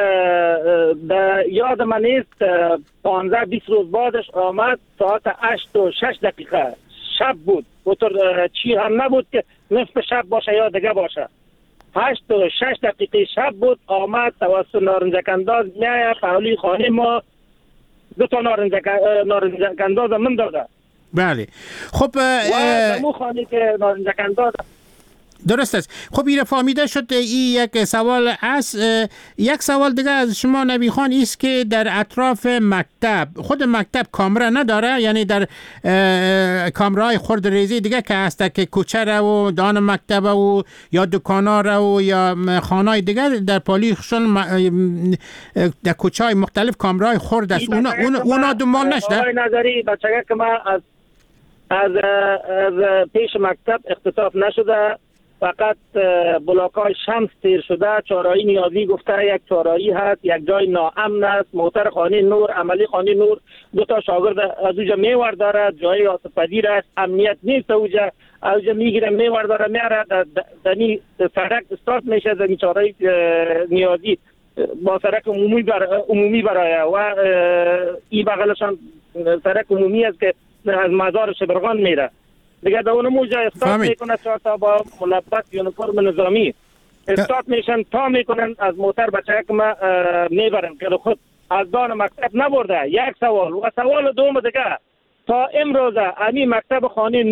یاد من نیست 15-20 روز بعدش آمد. ساعت 8 و 6 دقیقه شب بود. بطور چی هم نبود که نصف شب باشه یا دیگه باشه. 8 و 6 دقیقه شب بود. آمد توسط نارنجک انداز میایه پهلوی خانه ما 2 تا نارنجک انداز من داده. بله. خب و خانه که نارنجک انداز درست است. خب این فهمیده شد. این یک سوال است. یک سوال دیگه از شما نبی خان است که در اطراف مکتب، خود مکتب کامرا نداره؟ یعنی در کامرای خرد ریزی دیگه که هست که کوچه رو دان مکتب و یا دکانا رو یا خانه‌های دیگه در پالیشون در کوچه های مختلف کامرای خرد است. اونا دنبال نشده؟ آقای نظری بچگاه که ما از پیش مکتب اختطاف نشده، فقط بلاک‌های شمس تیر شده. چهارراهی نیازی گفته یک چهارراهی هست، یک جای ناامن است. موتر خانه نور، عملی خانه نور 2 تا شاگرد از اونجا میور داره، جای آسفپذیر است، امنیت نیست اونجا. از اونجا میگیره میور داره میاره دنی سرک استارت میشه. دنی چهارراهی نیازی با سرک عمومی برای و این بغلشان سرک عمومی است که از مزار شبرغان میره دیگه. در اون موجه استارت میکنه 4 تا با ملبس یونیفرم نظامی استارت میشن تا میکنن از موتر بچه که ما میبرن که خود از دان مکتب نبرده. یک سوال و سوال دوم دیگه، تا امروز امی مکتب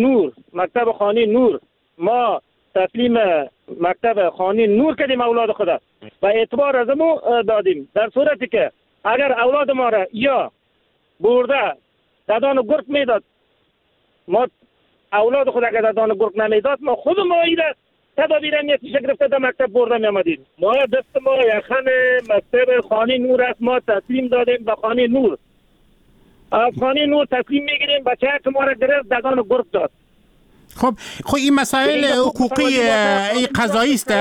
خانه نور ما تسلیم مکتب خانه نور کردیم اولاد خدا و اعتبار از ما دادیم. در صورتی که اگر اولاد ما را یا برده دادان گرگ میداد، ما اولاد خود اگر دادان گرگ نمیداد ما خود ما ایره تدابیر امنیتیش گرفته در مکتب برده میامدیم. ما دست ما یخن مکتب خانه نور است، ما تسلیم دادیم به خانه نور. از خانه نور تسلیم میگیریم، بچه که ما را گرفت دادان گرگ داد. خب این مسائل حقوقی قضایی است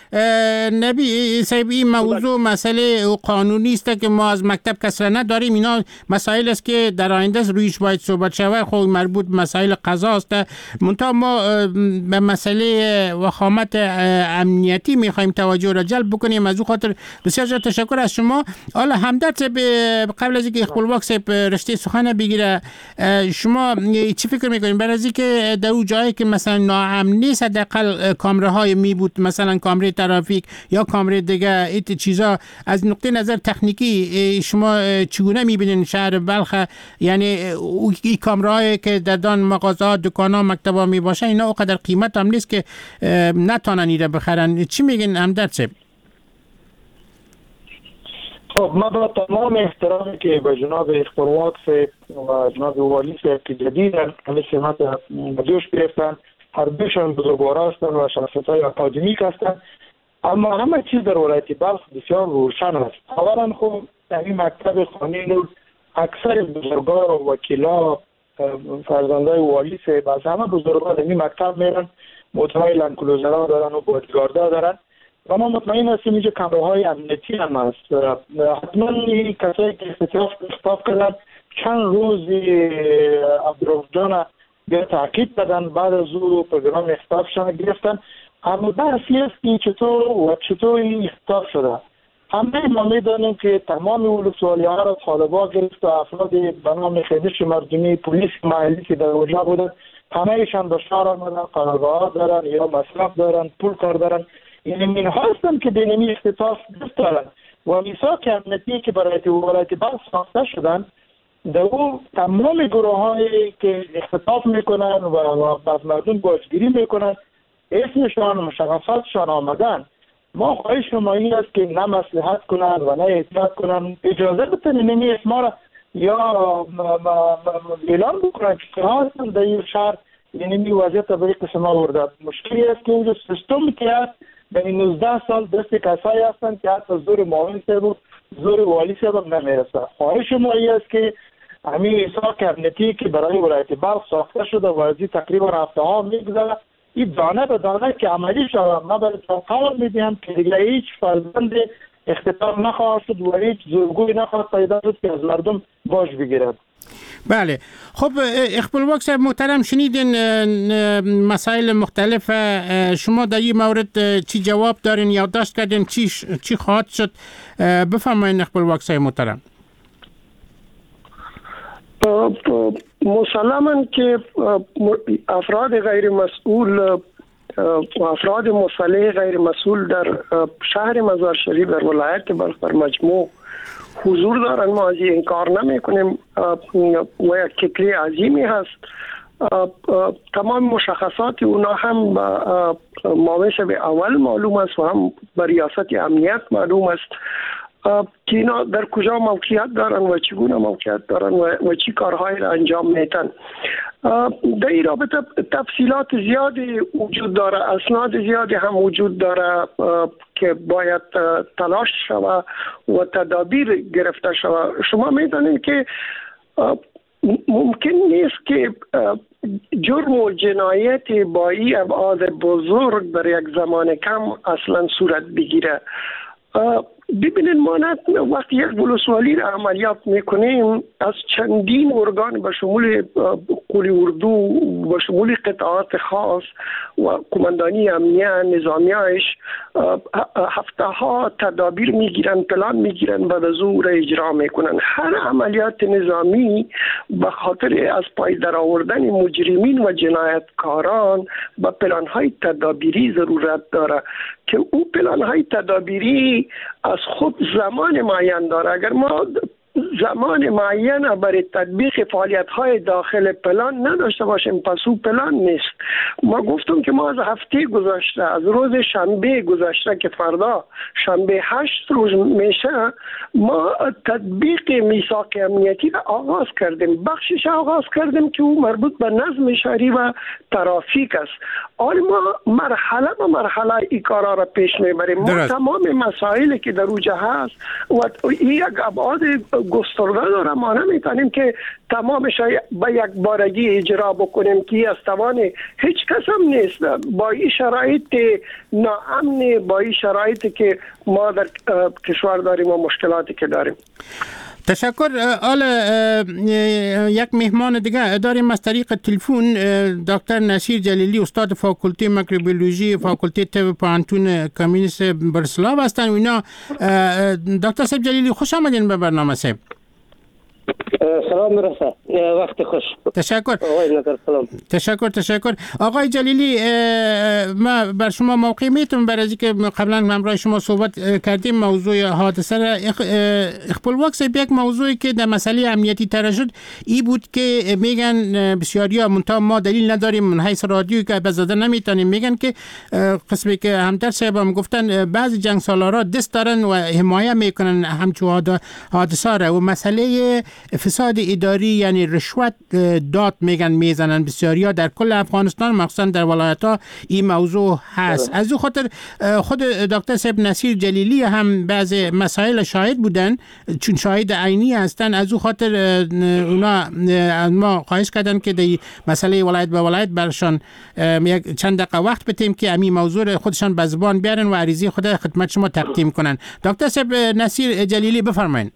نبی صاحب. این موضوع مسئله قانونی است که ما از مکتب کسره نداریم. اینا مسائل است که در آینده رویش باید صحبت شود. خب مربوط مسائل قضا است. منتها ما به مسئله وخامت امنیتی میخوایم توجه را جلب بکنیم. از او خاطر بسیار تشکر از شما. حالا همدرد قبل از اینکه اقبال واکس رشته سخن بگیره، شما چی فکر میکنید برای اینکه در اون جایی که مثلا ناامن نیست حداقل کامراهای می بود، مثلا کامره ترافیک یا کامره دیگه، این چیزا از نقطه نظر تکنیکی شما چگونه میبینین شهر بلخ؟ یعنی این کامراهایی که در دان مغازات، دکانا، مکتبا می باشه اینا اونقدر قیمت هم نیست که نتونن ایره بخرن. چی میگین همدرد صاحب؟ خب ما با تمام احترامی که به جناب اخبارواق و جناب والی صاحب که جدیدن همه سمت جوش گرفتن، هر دوشان بزرگوار هستند و شخصیت‌های اکادمیک هستند، اما همه چیز در ولایت بلخ بسیار روشن است. اولا خب این مکتب خانه نور اکثر بزرگان و وکیلا فرزندای والی صاحب از همه بزرگان این مکتب میرن، موتورهای لنکلوزرها دارن و بادگاردها دارن و ما مطمئن هستیم اینجا کامراهای امنیتی هم هست. حتما این کسایی که اختطاف کردن چند روزی عبدالرؤوف جان به تعقیب دادن، بعد از او پروگرام اختطافشان گرفتن، اما بحثی است که چطور این اختطاف شده. همه ما میدانیم که تمام ولسوالی ها را طالبان گرفت و افراد به نام خیدش مردمی پلیس محلی که در اونجا بودن همه ایشان به شهر آمدن، قرارگاه دارن یا مصرف دارن، پول کار دارن. این هستن که بینمی اختطاف دست دارن و میثاق امنیتی که برای ولایت بلخ ساخته شدن در او تمام گروه هایی که اختطاف میکنن و از مردم باجگیری میکنن اسمشان و مشخصاتشان آمدن. ما خواهش ما این است که نه مصلحت کنن و نه احتیاط کنن، اجازه بتن نمی اسما را یا اعلام بکنن که هستن در این شهر یعنی وضعیت به این قسم آورده. مشکلی است که اینجا سیستم که هست به 19 سال دست کسایی هستند که حتی زور معاون صاحب و زور والی صاحب هم نمیرسه. خواهش ما این است که همین میثاق امنیتی که برای ولایت بلخ ساخته شده و از تقریبا هفته ها میگذره این دانه به دانه که عملی شود. ما برای قول میدیم که دیگه هیچ فرزند اختطاف نخواهد شد و هیچ زورگوی نخواهد پیدا شد که از مردم باج بگیرد. بله خب اقبالواق صاحب محترم، شنیدین مسائل مختلف، شما در این مورد چی جواب دارین، یادداشت کردین، چی خواهد شد؟ بفرمایید اقبالواق صاحب محترم. مسلماً که افراد غیر مسئول و افراد مصالح غیر مسئول در شهر مزار شریف در ولایت بلخ در مجموع حضور دارن. ما از این کار نمی کنیم و یک کتله عظیمی هست. تمام مشخصات اونا هم ماوش به اول معلوم است و هم به ریاست امنیت معلوم است که اینا در کجا موقعیت دارن و چگونه موقعیت دارن و چی کارهایی را انجام میتن. در این رابطه تفصیلات زیادی وجود داره، اسناد زیادی هم وجود داره که باید تلاش شود و تدابیر گرفته شود. شما میدانید که ممکن نیست که جرم و جنایت با این ابعاد بزرگ در یک زمان کم اصلا صورت بگیره. ببینید ما وقتی یک ولسوالی را عملیات میکنیم از چندین ارگان به شمول قولی اردو و شمول قطعات خاص و کماندانی امنیه نظامیایش هفته ها تدابیر میگیرن، پلان میگیرن و از او را اجرا میکنن. هر عملیات نظامی به خاطر از پای در آوردن مجرمین و جنایتکاران با پلان های تدابیری ضرورت داره که او پلان های تدابیری از خود زمان معین داره. اگر ما زمان معین برای تطبیق فعالیت های داخل پلان نداشته باشیم پس او پلان نیست. ما گفتم که ما از هفته گذشته، از روز شنبه گذشته که فردا شنبه 8 روز میشه، ما تطبیق میثاق امنیتی را آغاز کردیم. بخشش آغاز کردیم که او مربوط به نظم شهری و ترافیک است. آن ما مرحله به مرحله این کارا را پیش میبریم. ما تمام مسائلی که در اوجه هست و یک ابعاد گسترده داره، ما نمیتونیم که تمامش به یک بارگی اجرا بکنیم که از توان هیچ کس هم نیست. با این شرایط ناامن، با این شرایطی که ما در کشور داریم و مشکلاتی که داریم. تشکر. یک مهمان دیگه داریم از طریق تلفن، دکتر نصیر جلیلی، استاد فاکولته میکروبیولوژی فاکولته طب پانتون کمیونیست برسلاو هستن. اینا دکتر صاحب جلیلی خوش آمدین به برنامه صاحب. سلام برسه، وقت خوش. تشکر. آقای نظر سلام. تشکر. آقای جلیلی، ما بر شما موقع میتونم برای اینکه قبلا همراه شما صحبت کردیم موضوع حادثه را اخپلواک صاحب، یک موضوعی که در مسئله امنیتی تر شد ای بود که میگن بسیاریا منتها ما دلیل نداریم من حیث رادیویی که بزده نمیتونیم، میگن که قسمی که همدرد صاحب هم گفتن بعضی جنگ سالارا دست دارن و حمایت میکنن همچون حادثه را و مسئله فساد اداری یعنی رشوت داد میزنن بسیاریا در کل افغانستان مخصوصا در ولایت‌ها این موضوع هست. از او خاطر خود دکتر صاحب نصیر جلیلی هم بعض مسائل شاهد بودن چون شاهد عینی هستن، از او خاطر اونا ما خواهش کردن که در مسئله ولایت به ولایت برشان یک چند دقیقه وقت بدیم که همین موضوع خودشان به زبان بیارن و عریضه خود خدمت شما تقدیم کنن. دکتر صاحب نصیر جلیلی بفرمایید.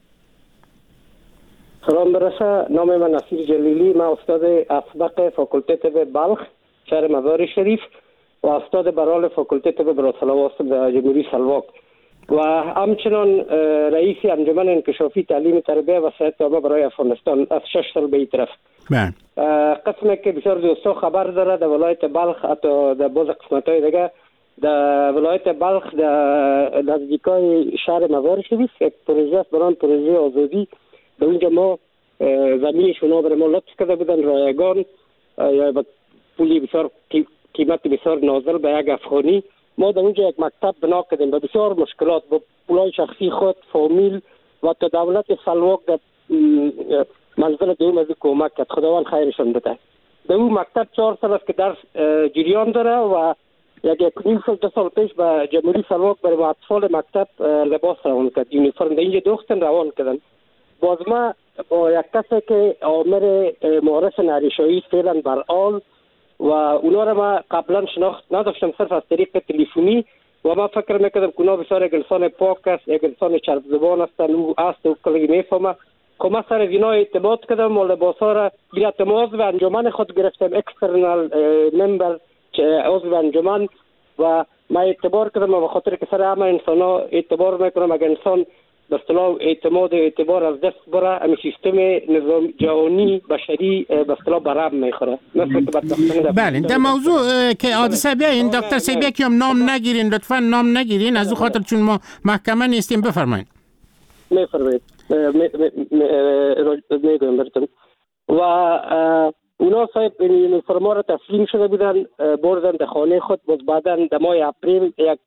سلام برسه، نام من نصیر جلیلی، من استاد اسبق فاکولته طب بلخ شهر مزار شریف و استاد برال فاکولته طب براسلاواس در جمهوری سلواک و همچنان رئیس انجمن انکشافی تعلیم تربیه و صحت عامه برای افغانستان از 6 سال به این طرف. قسمی که بسیار دوستا خبر داره در ولایت بلخ حتی در بعض قسمت‌های دیگه در ولایت بلخ در نزدیکای شهر مزار شریف یک پروژه است بران پروژه آزادی. در اونجا ما زمین شما برای ما لطف کرده بودن رایگان یا با پولی بسیار قیمت بسیار نازل به یک افغانی. ما در اونجا یک مکتب بنا کردیم با بسیار مشکلات با پولای شخصی خود فامیل و تا دولت سلواک در منزل دوم از کمک کرد، خداوند خیرشان بده. در اون مکتب 4 سال است که درس جریان داره و یک نیم سال 2 سال پیش به جمهوری سلواک برای اطفال مکتب لباس روان کرد، یونیفرم در اینجا دختن روان کردن. باز ما با یک کسی که آمر معارف نریشایی فعلا بر آن و اونا را ما قبلا شناخت نداشتم صرف از طریق تلفنی و ما فکر میکردم که اونا بسیار یک انسان پاک است، یک انسان چرب زبان هستن او است و کلی میفهمه. که ما سر اینا اعتماد کردم و لباسا را بیر تماس و انجمن خود گرفتم، اکسترنال ممبر عضو انجمن و ما اعتبار کردم و خاطر که سر همه انسان ها اعتبار میکنم اگر انسان به اصطلاح اعتماد و اعتبار از دست بره امی سیستم نظام جهانی بشری به اصطلاح برام میخوره. بله در موضوع که حادثه بیاین دکتر سیبی که نام نگیرین، لطفا نام نگیرین از او خاطر چون ما محکمه نیستیم. بفرمایید. میفرمایید. میگم براتون و اونا صاحب یونیفرما را تسلیم شده بودن بردن در خانه خود. باز بعدا در ماه اپریل یک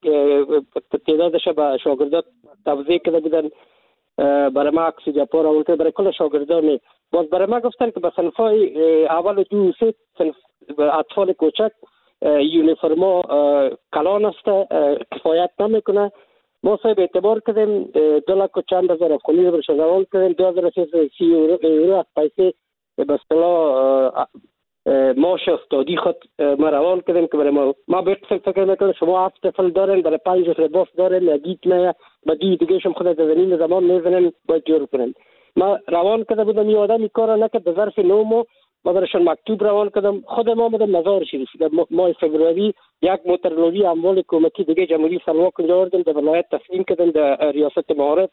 تعدادش به شاگردات توزیع کرده بودن برای ما عکس جپا را برای کل شاگردان. باز برای ما گفتن که به صنفای اول و 2 و 3 صنف اطفال کوچک یونیفرما کلان است، کفایت نمیکنه. ما صاحب اعتبار کردیم 2 لک و چند هزار افغانی رو برشان روان کردیم. 2330 یورو از پیسه به اصطلاح معاش استادی خود ما روان کردیم که برای ما به قسم فکر میکنم شما 7 طفل دارن برای 5 لباس دارن یا گیت نه با دیگه شما خود در زمین زمان میزنن باید جور کنن. ما روان کرده بودم یه آدم این کار نکرد. به ظرف 9 ماه ما برایشان مکتوب روان کردم. خود ما آمدم مزار شریف در ماه فبروری یک موترلوری اموال کمکی دیگه جمهوری سلواک اونجا آوردم در ولایت تسلیم کردم در ریاست معارف.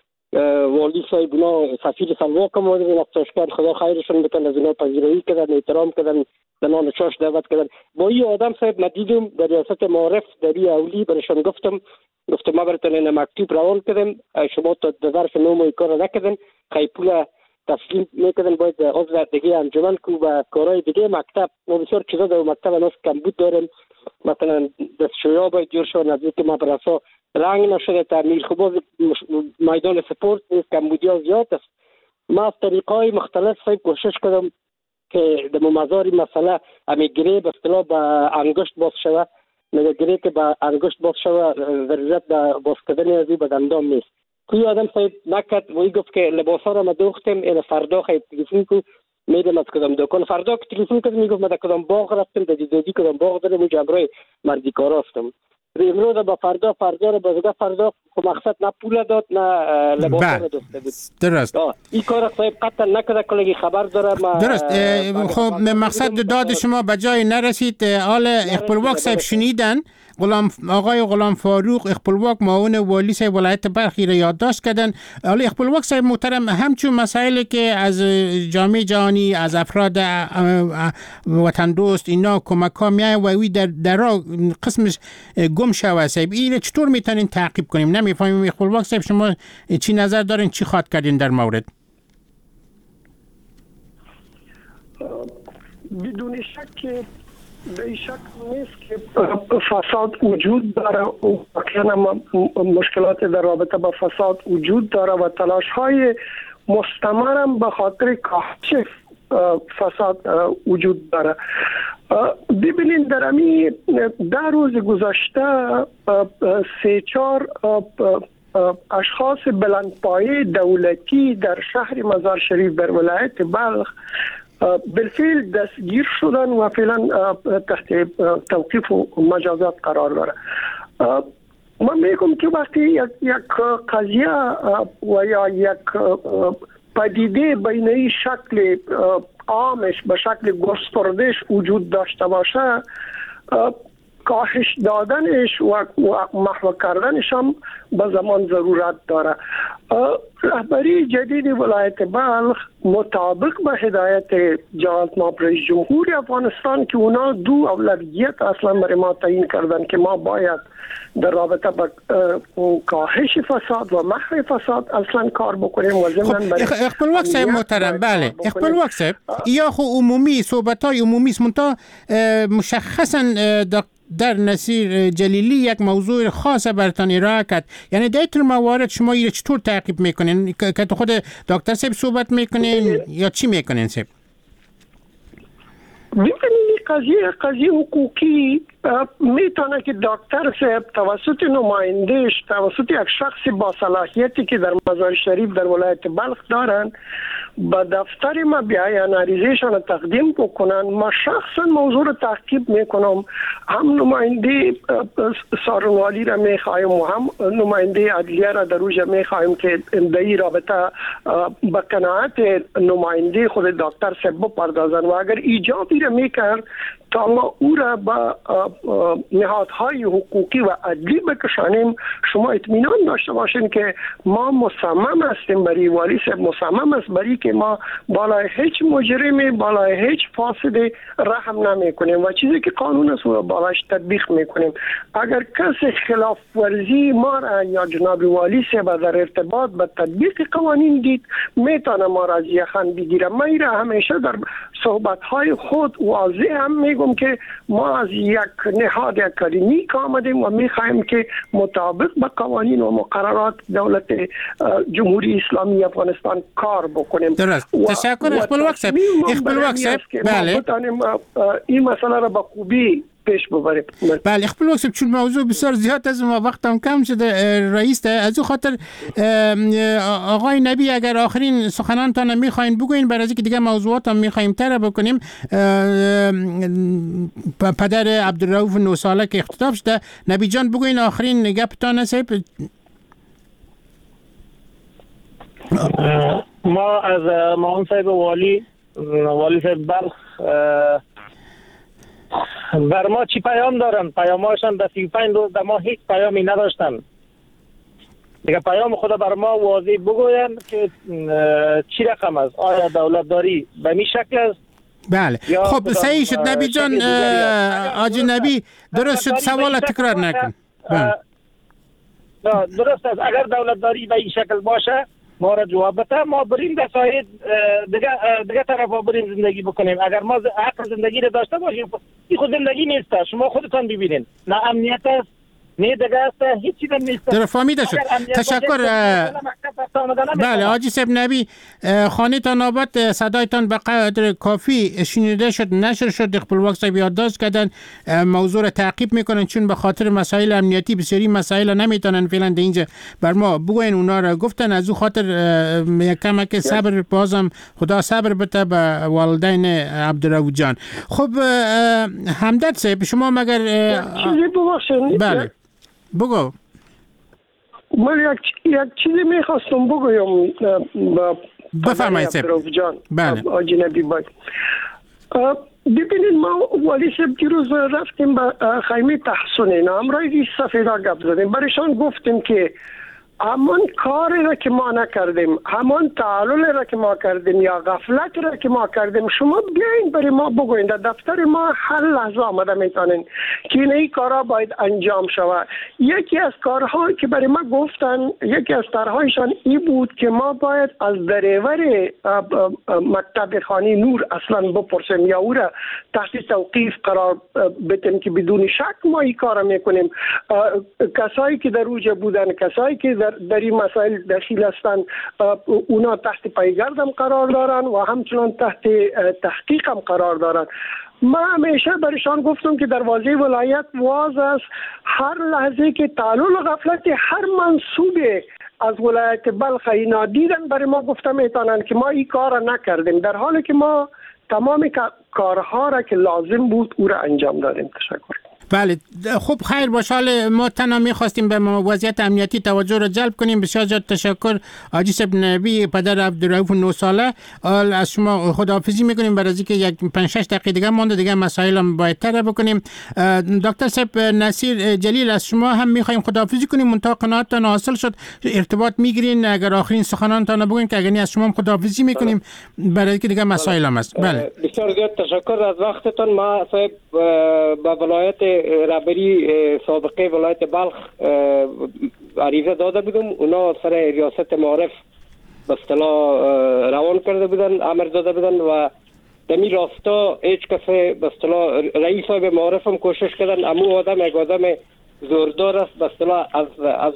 والی صاحب اونا سفیر سلواک هم آوردن نقطه‌اشکال خدا خیرشون بکنه از اونا پذیرایی کردن، احترام کردن، به نام چاش دعوت کردن. با این آدم صاحب ما دیدم در ریاست معارف در اولی برایشان گفتم ما براتون این مکتوب روان کردم شما تا در ظرف 9 ماه کار نکردن خیلی پول تسلیم میکردن باید عضو دیگه انجمن کو و کارهای دیگه مکتب ما بسیار چیزا در مکتب هنوز کمبود داریم. مثلا دستشویی باید جور شد نزدیک مدرسه رنگ نشده تعمیر خب باز میدان سپورت نیست کمبودیا زیاد است. ما از طریقای مختلف کوشش کردم که در مزار مسئله امیگری به اصطلاح به انگشت باز شود. نگری که به انگشت باز شود ضرورت به باز کردن ازی به دندان نیست. کوی آدم صاحب نکرد و گفت که لباسا را ما دوختیم این فردا خیلی تلفن کو میدم از کدام دکان. فردا که تلفن کرد میگفت ما در کدام باغ رفتم در دیدی کدام باغ دارم اونجا امروی مردی کار هستم. امروز با فردا را بازگاه فردا خب مقصد نه پول داد نه لباس را دوسته بود. درست. این کار صاحب قطعا نکرده کلگی خبر داره ما درست. خب مقصد داد شما به جای نرسید. حال اخپلواک صاحب شنیدن آقای غلام فاروق اخپلواک معاون والی صاحب ولایت بلخ را یادداشت کردن. حالا اخپلواک صاحب محترم همچون مسائلی که از جامعه جهانی، از افراد وطن دوست اینا کمک ها میای و وی در قسمش گم شوه صاحب، این چطور میتونین تعقیب کنیم؟ نمیفهمیم اخپلواک صاحب شما چی نظر دارین، چی خواهد کردین در مورد؟ بدون شک به شک نیست که فساد وجود داره و واقعا مشکلات در رابطه با فساد وجود داره و تلاش های مستمر هم به خاطر کاهش فساد وجود داره. ببینید در امی 10 روز گذشته 3-4 اشخاص بلندپایه دولتی در شهر مزار شریف در ولایت بلخ بالفعل دستگیر شدن و فعلا تحت توقیف و مجازات قرار داره. من میگم که وقتی یک قضیه و یا یک پدیده بین شکل عامش به شکل گستردهش وجود داشته باشه، کاهش دادنش و محو کردنش هم به زمان ضرورت داره. رهبری جدید ولایت بلخ مطابق به هدایت جلالت مآب رئیس جمهور افغانستان که اونا 2 اولویت اصلا برای ما تعیین کردن که ما باید در رابطه با کاهش فساد و محو فساد اصلا کار بکنیم و ضمن برای اخپلواک صاحب محترم، بله اخپلواک صاحب یا خو عمومی صحبت‌های عمومی است، منتها مشخصا در نصیر جلیلی یک موضوع خاص برتان ارائه کرد. یعنی در این موارد شما این چطور تعقیب میکنین؟ که تو خود دکتر صاحب صحبت میکنین یا چی میکنین صاحب؟ ببینید قضیه حقوقی میتونه که دکتر صاحب توسط نمایندهش، توسط یک شخص با صلاحیتی که در مزار شریف در ولایت بلخ دارن به دفتر ما بیاین عریضهشان تقدیم بکنن. ما شخصا موضوع رو تعقیب میکنم، هم نماینده سارنوالی را میخوایم و هم نماینده عدلیه را در روژه میخوایم که در این رابطه به قناعت نماینده خود دکتر صاحب بپردازن و اگر ایجابی را میکرد تا ما او را به نهادهای حقوقی و عدلی بکشانیم. شما اطمینان داشته باشین که ما مصمم هستیم، برای والی صاحب مصمم است برای که ما بالای هیچ مجرمی، بالای هیچ فاسد رحم نمی کنیم و چیزی که قانون است رو بالاش تطبیق میکنیم. اگر کسی خلاف ورزی ما را یا جناب والی صاحب در ارتباط به تطبیق قوانین دید میتونه ما را از یخن بگیره. ما را همیشه در صحبت‌های خود واضح هم میگم که ما از یک نهاد اکادمیک آمدیم و میخوایم که مطابق به قوانین و مقررات دولت جمهوری اسلامی افغانستان کار بکنیم. درست. تشکر اخپلواک صاحب. اخپلواک صاحب بله این مسئله را با خوبی پیش ببریم. بله اخپلواک صاحب چون موضوع بسیار زیاد از ما وقتم کم شده رئیس از او خاطر آقای نبی اگر آخرین سخنانتان میخواین بگوین برای اینکه دیگه موضوعات هم میخوایم تر بکنیم. پدر عبدالرؤوف 9 ساله که اختطاف شده، نبی جان بگوین آخرین گپتان صاحب. ما از معاون صاحب والی صاحب بلخ بر ما چی پیام دارن؟ پیاماشان در 35 روز در ما هیچ پیامی نداشتن. دیگه پیام خدا بر ما واضح بگوین که چی رقم است؟ آیا دولتداری به می شکل است؟ بله خب صحیح شد نبی جان. آجی نبی درست شد، سوال تکرار نکن. درست است، اگر دولتداری به این شکل باشه ما را جواب بده، ما بریم در ساحه دیگه طرف بریم زندگی بکنیم. اگر ما حق زندگی را داشته باشیم این خود زندگی نیست، شما خودتان ببینید، نه امنیت است نه دیگه است، هیچ چیز نیست. در فهمیده شد. تشکر. بله حاجی صاحب نبی خانه تان آباد، صدایتان به قدر کافی شنیده شد، نشر شد. اخپلواک صاحب یادداشت کردن موضوع را تعقیب میکنن چون به خاطر مسائل امنیتی بسیاری مسائل نمیتونن فعلا در اینجا بر ما بگوین. اونا را گفتن از او خاطر کم که صبر، بازم خدا صبر بده به والدین عبدالرؤوف جان. خب همدرد صاحب شما مگر بله بگو. من یک چیزی میخواستم بگویم. بفرمایید صاحب. جان بله اجنبی باید ببینید ما والی صاحب دیروز رفتیم به خیمه تحسن اینا همراه سفیدا گپ زدیم، برایشان گفتیم که همان کاری را که ما نکردیم، همان تعالل را که ما کردیم یا غفلت را که ما کردیم، شما بیاین برای ما بگوین. در دفتر ما هر لحظه آمده میتونین که این کارها باید انجام شود. یکی از کارهایی که برای ما گفتن، یکی از طرحهایشان این بود که ما باید از دریور مکتب خانه نور اصلا بپرسیم یا او را تحت توقیف قرار بدیم که بدون شک ما این کار میکنیم. کسایی که در اوجه بودن، کسایی که در این مسائل دخیل هستند، اونا تحت پیگردم قرار دارن و همچنان تحت تحقیق هم قرار دارن. ما همیشه برایشان گفتم که دروازه ولایت واز است. هر لحظه که تعلل و غفلت هر منصوب از ولایت بلخ اینا دیدن برای ما گفته میتونن که ما این کار را نکردیم، در حالی که ما تمام کارها را که لازم بود او را انجام دادیم. تشکر. بله خب خیر باشه. حال ما تنها می‌خواستیم به وضعیت امنیتی توجه را جلب کنیم. بسیار زیاد تشکر حاجی صاحب نبی، پدر عبدالرؤوف 9 ساله. از شما خداحافظی می‌کنیم برای اینکه یک 5-6 دقیقه دیگه مونده، دیگه مسائل هم باید تر بکنیم. دکتر صاحب نصیر جلیل از شما هم می‌خوایم خداحافظی کنیم، منتها قناعتتان حاصل شد، ارتباط می‌گیرین اگر آخرین سخنانتان بگوین که اگر از شما هم خداحافظی می‌کنیم برای اینکه دیگه مسائل هم است. بله بسیار زیاد تشکر از وقتتان. ما صاحب با ولایت رهبری سابقه ولایت بلخ عریضه داده بودم، اونا سر ریاست معارف به اصطلاح روان کرده بودن، امر داده بودن و دمی راستا هیچ کسی به اصطلاح رئیس صاحب معارف هم کوشش کردن. امو آدم یک آدم زوردار است، به اصطلاح از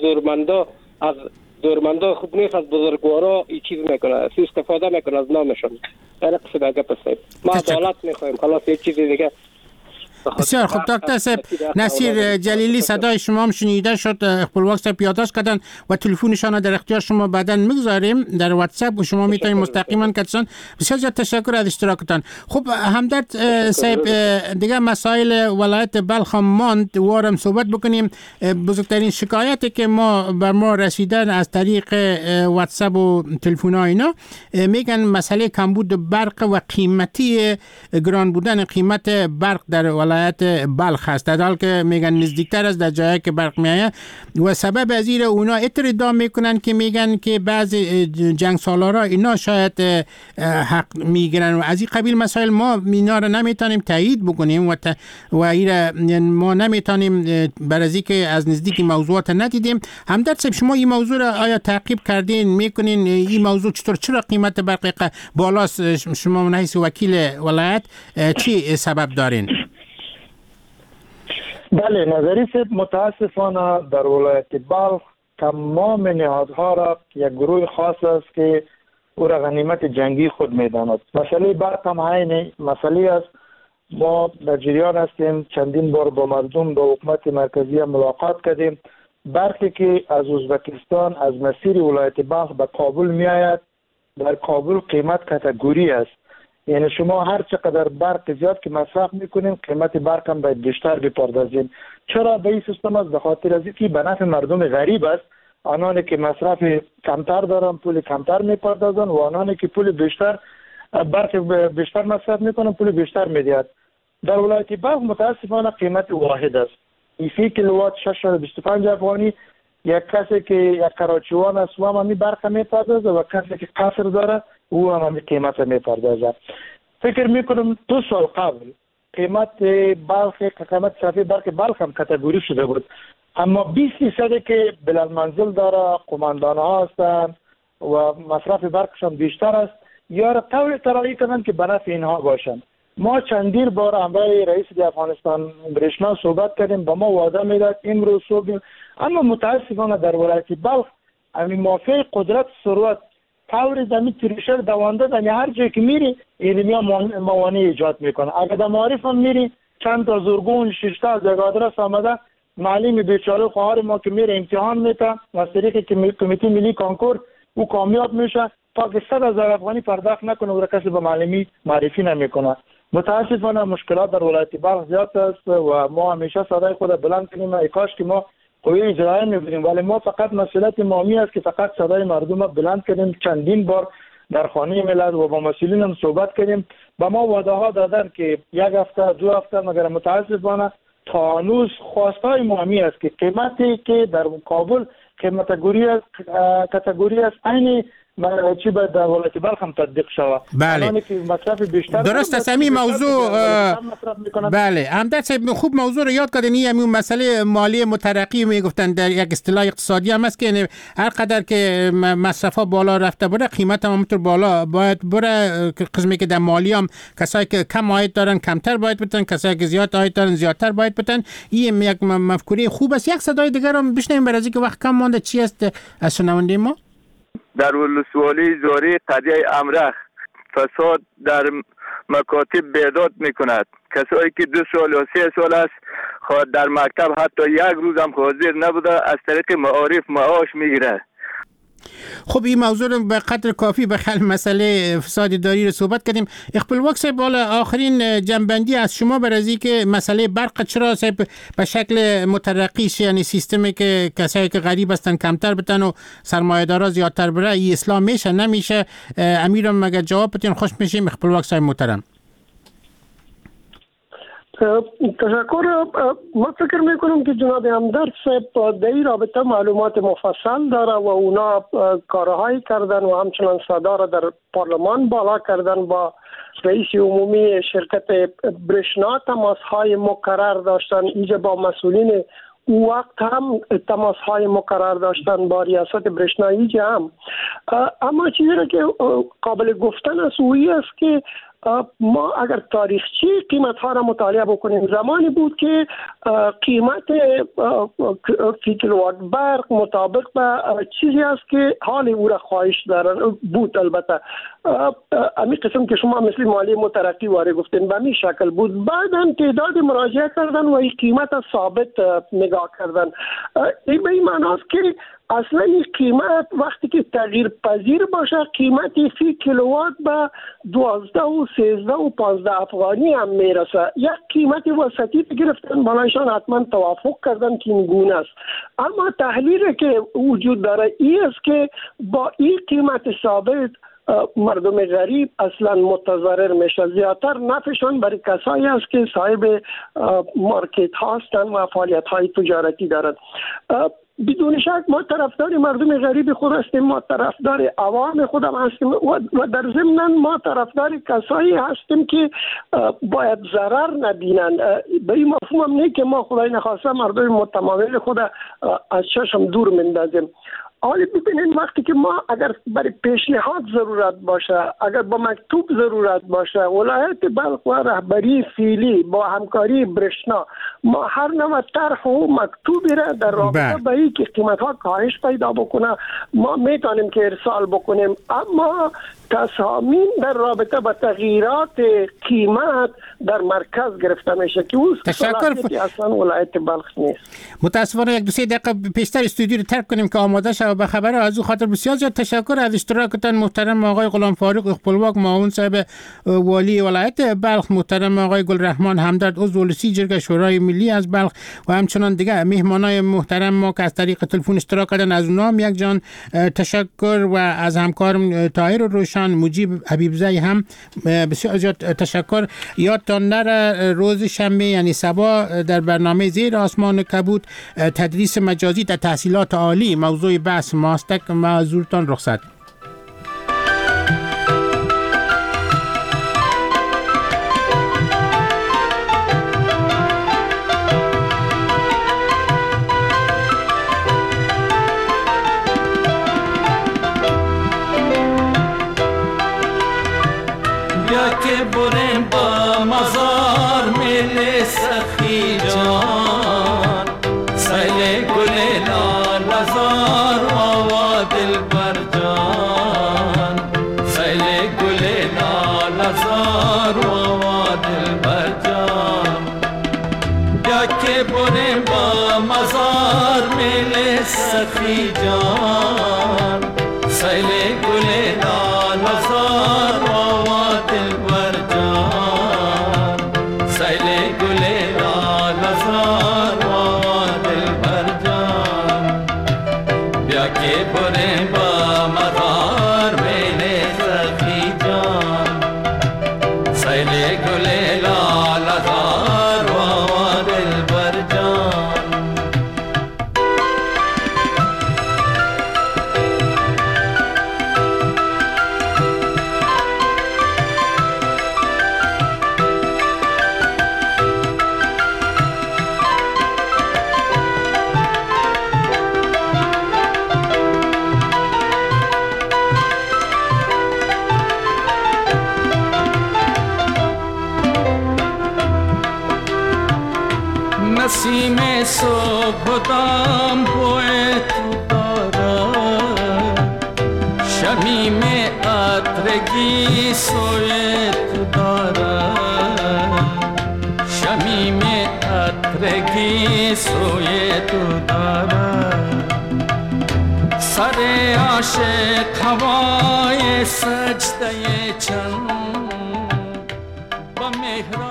زورمندا خوب نیست، از بزرگوارا این چیز میکنه، استفاده میکنه از نامشون. در قصد گپ است. ما عدالت میخوایم، خلاص یک چیز دیگه. بسیار خوب دکتر صاحب نصیر جلیلی، صدای شما هم شنیده شد. خپلواک صاحب یادداشت کردن و تلفنشان در اختیار شما بعداً میگذاریم در واتساپ و شما میتونید مستقیما کتسان. بسیار زیاد تشکر از اشتراکتان. خب همدرد صاحب دیگه مسائل ولایت بلخ ماند وارم صحبت بکنیم. بزرگترین شکایتی که بر ما رسیدن از طریق واتساپ و تلفن‌ها اینا میگن مسئله کمبود برق و قیمتی گران بودن قیمت برق در ولایت بلخ است، در حالی که میگن نزدیکتر است در جایی که برق میآید و سبب از این اونا ادعا میکنن که میگن که بعضی جنگ سالارا اینا شاید حق میگیرن و از این قبیل مسائل. ما اینا رو نمیتونیم تایید بکنیم و این ما نمیتونیم برای اینکه از نزدیک موضوعات ندیدیم. همدرد صاحب شما این موضوع را آیا تعقیب کردین؟ میکنین این موضوع چرا قیمت برق بالاست؟ شما من حیث وکیل ولایت چی سبب دارین؟ بله نظری صاحب، متاسفانه در ولایت بلخ تمام نهادها را یک گروه خاص است که او را غنیمت جنگی خود میداند. مسئله برق هم همین مسئله است. ما در جریان هستیم، چندین بار با مردم با حکومت مرکزی ملاقات کردیم. برقی که از ازبکستان از مسیر ولایت بلخ به کابل می آید، در کابل قیمت کاتگوری است، یعنی شما هر چقدر برق زیاد که مصرف میکنین قیمت برق هم باید بیشتر بپردازین. چرا به این سیستم است؟ به خاطر از اینکه به نفع مردم غریب است. آنانی که مصرف کمتر دارن پول کمتر میپردازن و آنانی که پول بیشتر برق بیشتر مصرف میکنن پول بیشتر میدهد. در ولایت بلخ متاسفانه قیمت واحد است. 3 کیلووات 625 افغانی. یک کسی که یک کراچیوان است و هم برق میپردازه و کسی که قصر داره او هم قیمت میپردازه. فکر میکنم 2 سال قبل قیمت صافی برق بلخ هم کاتگوری شده بود، اما 20% که بلند منزل داره، قماندان ها هستند و مصرف برقشان بیشتر است، یا را طوری طراحی کنند که به نفع اینها باشند. ما چندین بار همراه رئیس افغانستان برشنا صحبت کردیم، با ما وعده میداد امروز صبح، اما متاسفانه در ولایت بلخ همین مافیا قدرت ثروت طوری زمین تریشر دوانده دنی هر جایی که میری اینمیا موانع ایجاد میکنه. اگر در معارف هم میری چند تا زورگون 6 تا از یک آدرس آمده، معلم بیچاره خواهر ما که میره امتحان میده و طریق کمیته ملی کنکور او کامیاب میشه تا که 100,000 افغانی پرداخت نکنه و کسی به معلمی معرفی نمیکنه. متاسفانه مشکلات در ولایت بلخ زیاد است و ما همیشه صدای خود بلند کنیم. ای کاش که ما قوی اجرایی می‌بودیم، ولی ما فقط مسئولیت مامی است که فقط صدای مردم بلند کنیم. چندین بار در خانه ملت و با مسئولین هم صحبت کردیم. به ما وعده ها دادن که 1 هفته 2 هفته، مگر متاسفانه تا هنوز خواستای مهمی است که قیمتی که در مقابل کاتگوری است عین چی به دولت بلخ هم تطبیق شود. بله. درست است. همین موضوع بله همدرد صاحب خوب موضوع رو یاد کردین. همین مسئله مالی مترقی میگفتن در یک اصطلاح اقتصادی هم است که هر قدر که مصرفا بالا رفته بره قیمت هم همونطور بالا باید بره. قسمی که در مالی هم کسایی که کم عاید دارن کمتر باید بتن، کسایی که زیاد عاید دارن زیادتر باید بتن. این یک مفکوره خوب است. یک صدای دیگر هم بشنویم برای که وقت کم مونده. چی است از شنونده ما؟ در ولسوالی زاری قضیه امرخ فساد در مکاتب بیداد میکند. کسایی که 2 سال یا 3 سال است خواهد در مکتب حتی 1 روز هم حاضر نبوده از طریق معارف معاش میگیره. خب این موضوع رو به قدر کافی به حل مسئله فساد اداری رو صحبت کردیم. اقبال وقت بالا آخرین جنبندی از شما برای که مسئله برق چرا به شکل مترقیش، یعنی سیستمی که کسایی که غریب هستن کمتر بتن و سرمایه‌دارا زیادتر بره، این اصلاح میشه نمیشه؟ امیرم مگه جواب بتین خوش میشیم. اقبال وقت محترم. تشکر. ما فکر میکنم که جناب همدرد صاحب در این رابطه معلومات مفصل داره و اونا کارهایی کردن و همچنان صدا را در پارلمان بالا کردن. با رئیس عمومی شرکت برشنا تماس‌های مکرر داشتن، اینجا با مسئولین او وقت هم تماس‌های مکرر داشتن، با ریاست برشنایی هم. اما چیزی را که قابل گفتن است اویی است که ما اگر تاریخچه قیمت ها را مطالعه بکنیم، زمانی بود که قیمت فی کیلووات برق مطابق به چیزی است که حال او را خواهش دارن بود. البته امی قسم که شما مثل مالی مترقی واره گفتین به همین شکل بود. بعداً تعداد مراجعه کردن و این قیمت ثابت نگاه کردن. این به این معناست که اصلا این قیمت وقتی که تغییر پذیر باشه، قیمت فی کیلووات به 12 و 13 و 15 افغانی هم میرسه. یک قیمت وسطی گرفتن، بالایشان حتما توافق کردن که این گونه است. اما تحلیلی که وجود داره این است که با این قیمت ثابت مردم غریب اصلا متضرر میشه. زیادتر نفعشان برای کسایی است که صاحب مارکت هستند و فعالیت های تجارتی دارند. بدون شک ما طرفدار مردم غریب خود هستیم، ما طرفدار عوام خود هم هستیم و در ضمن ما طرفدار کسایی هستیم که باید ضرر نبینن. به این مفهوم هم نه که ما خدای نخواسته مردم متمایل خود از چشم دور مندازیم. حالا ببینید وقتی که ما اگر برای پیشنهاد ضرورت باشه، اگر با مکتوب ضرورت باشه، ولایت بلخ و رهبری فعلی با همکاری برشنا ما هر نوع طرح و مکتوبی را در رابطه با اینکه قیمت ها کاهش پیدا بکنه ما میتونیم که ارسال بکنیم. اما تصامیم در رابطه با تغییرات قیمت در مرکز گرفته میشه که اون صلاحیتی اصلا ولایت بلخ نیست. متاسفانه 1-2 دقیقه پیشتر استودیو رو ترک کنیم که آماده شد به خبر. از او خاطر بسیار زیاد تشکر از اشتراکتان محترم آقای غلام فاروق اقبالواک معاون صاحب والی ولایت بلخ، محترم آقای گلرحمان همدرد عضو رئیس جرگه شورای ملی از بلخ و همچنان دیگر مهمانای محترم ما که از طریق تلفن اشتراک کردن. از اونها هم یک جان تشکر و از همکارم طاهر روشن مجیب حبیبزی هم بسیار زیاد تشکر. یادتان نره روز شنبه یعنی صبح در برنامه زیر آسمان کبود تدریس مجازی در تحصیلات عالی موضوع بحث ماست. معذورتان رخصت. بیا که بریم با مزار میل سخی جان، سیل گل لال نزار و دل بر جان. نسیم صبح دام بوی تو دارد شمیم عطرگی سوی تو دارد شمیم عطرگی سوی تو دارد سر عاشق هوای سجده چند با مهر